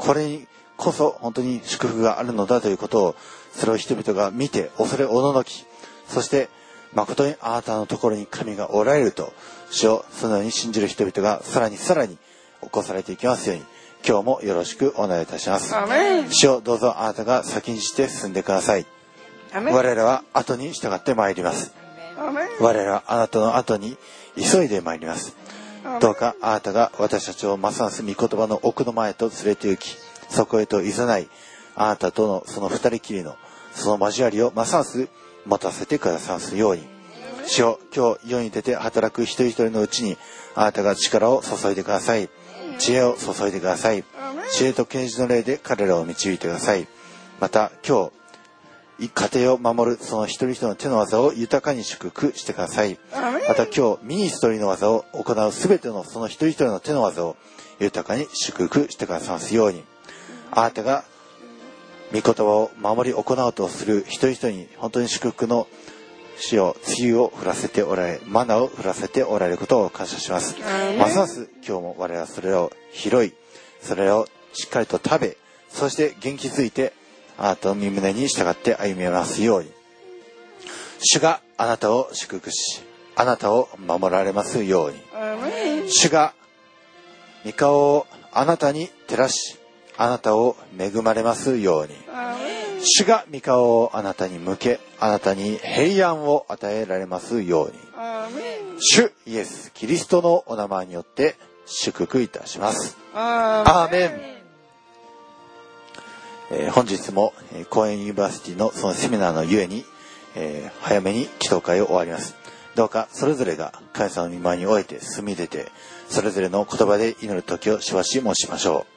これにこそ本当に祝福があるのだということを、それを人々が見て恐れおののき、そして誠にあなたのところに神がおられると、主をそのように信じる人々がさらにさらに起こされていきますように、今日もよろしくお願いいたします。主をどうぞあなたが先にして進んでください。我らは後に従ってまいります。我らはあなたの後に急いでまいります。どうかあなたが私たちをますます御言葉の奥の前と連れて行き、そこへと誘い、あなたとのその二人きりのその交わりをますます持たせてくださるように、主よ、今日世に出て働く一人一人のうちにあなたが力を注いでください。知恵を注いでください。知恵と啓示の霊で彼らを導いてください。また今日家庭を守るその一人一人の手の技を豊かに祝福してください。また今日ミニストリーの技を行うすべてのその一人一人の手の技を豊かに祝福してくださますように、あなたが御言葉を守り行おうとする一人一人に本当に祝福の主よ、梅雨を降らせておられ、マナを降らせておられることを感謝します。ますます今日も我々はそれを拾い、それをしっかりと食べ、そして元気づいてあなたの御胸に従って歩みますように、主があなたを祝福し、あなたを守られますように、主が御顔をあなたに照らし、あなたを恵まれますように、主が御顔をあなたに向け、あなたに平安を与えられますように、主イエスキリストのお名前によって祝福いたします。アーメン。本日も公園ユニバーシティのそのセミナーのゆえに、早めに祈祷会を終わります。どうかそれぞれが神様の御前において進み出て、それぞれの言葉で祈る時をしばし申しましょう。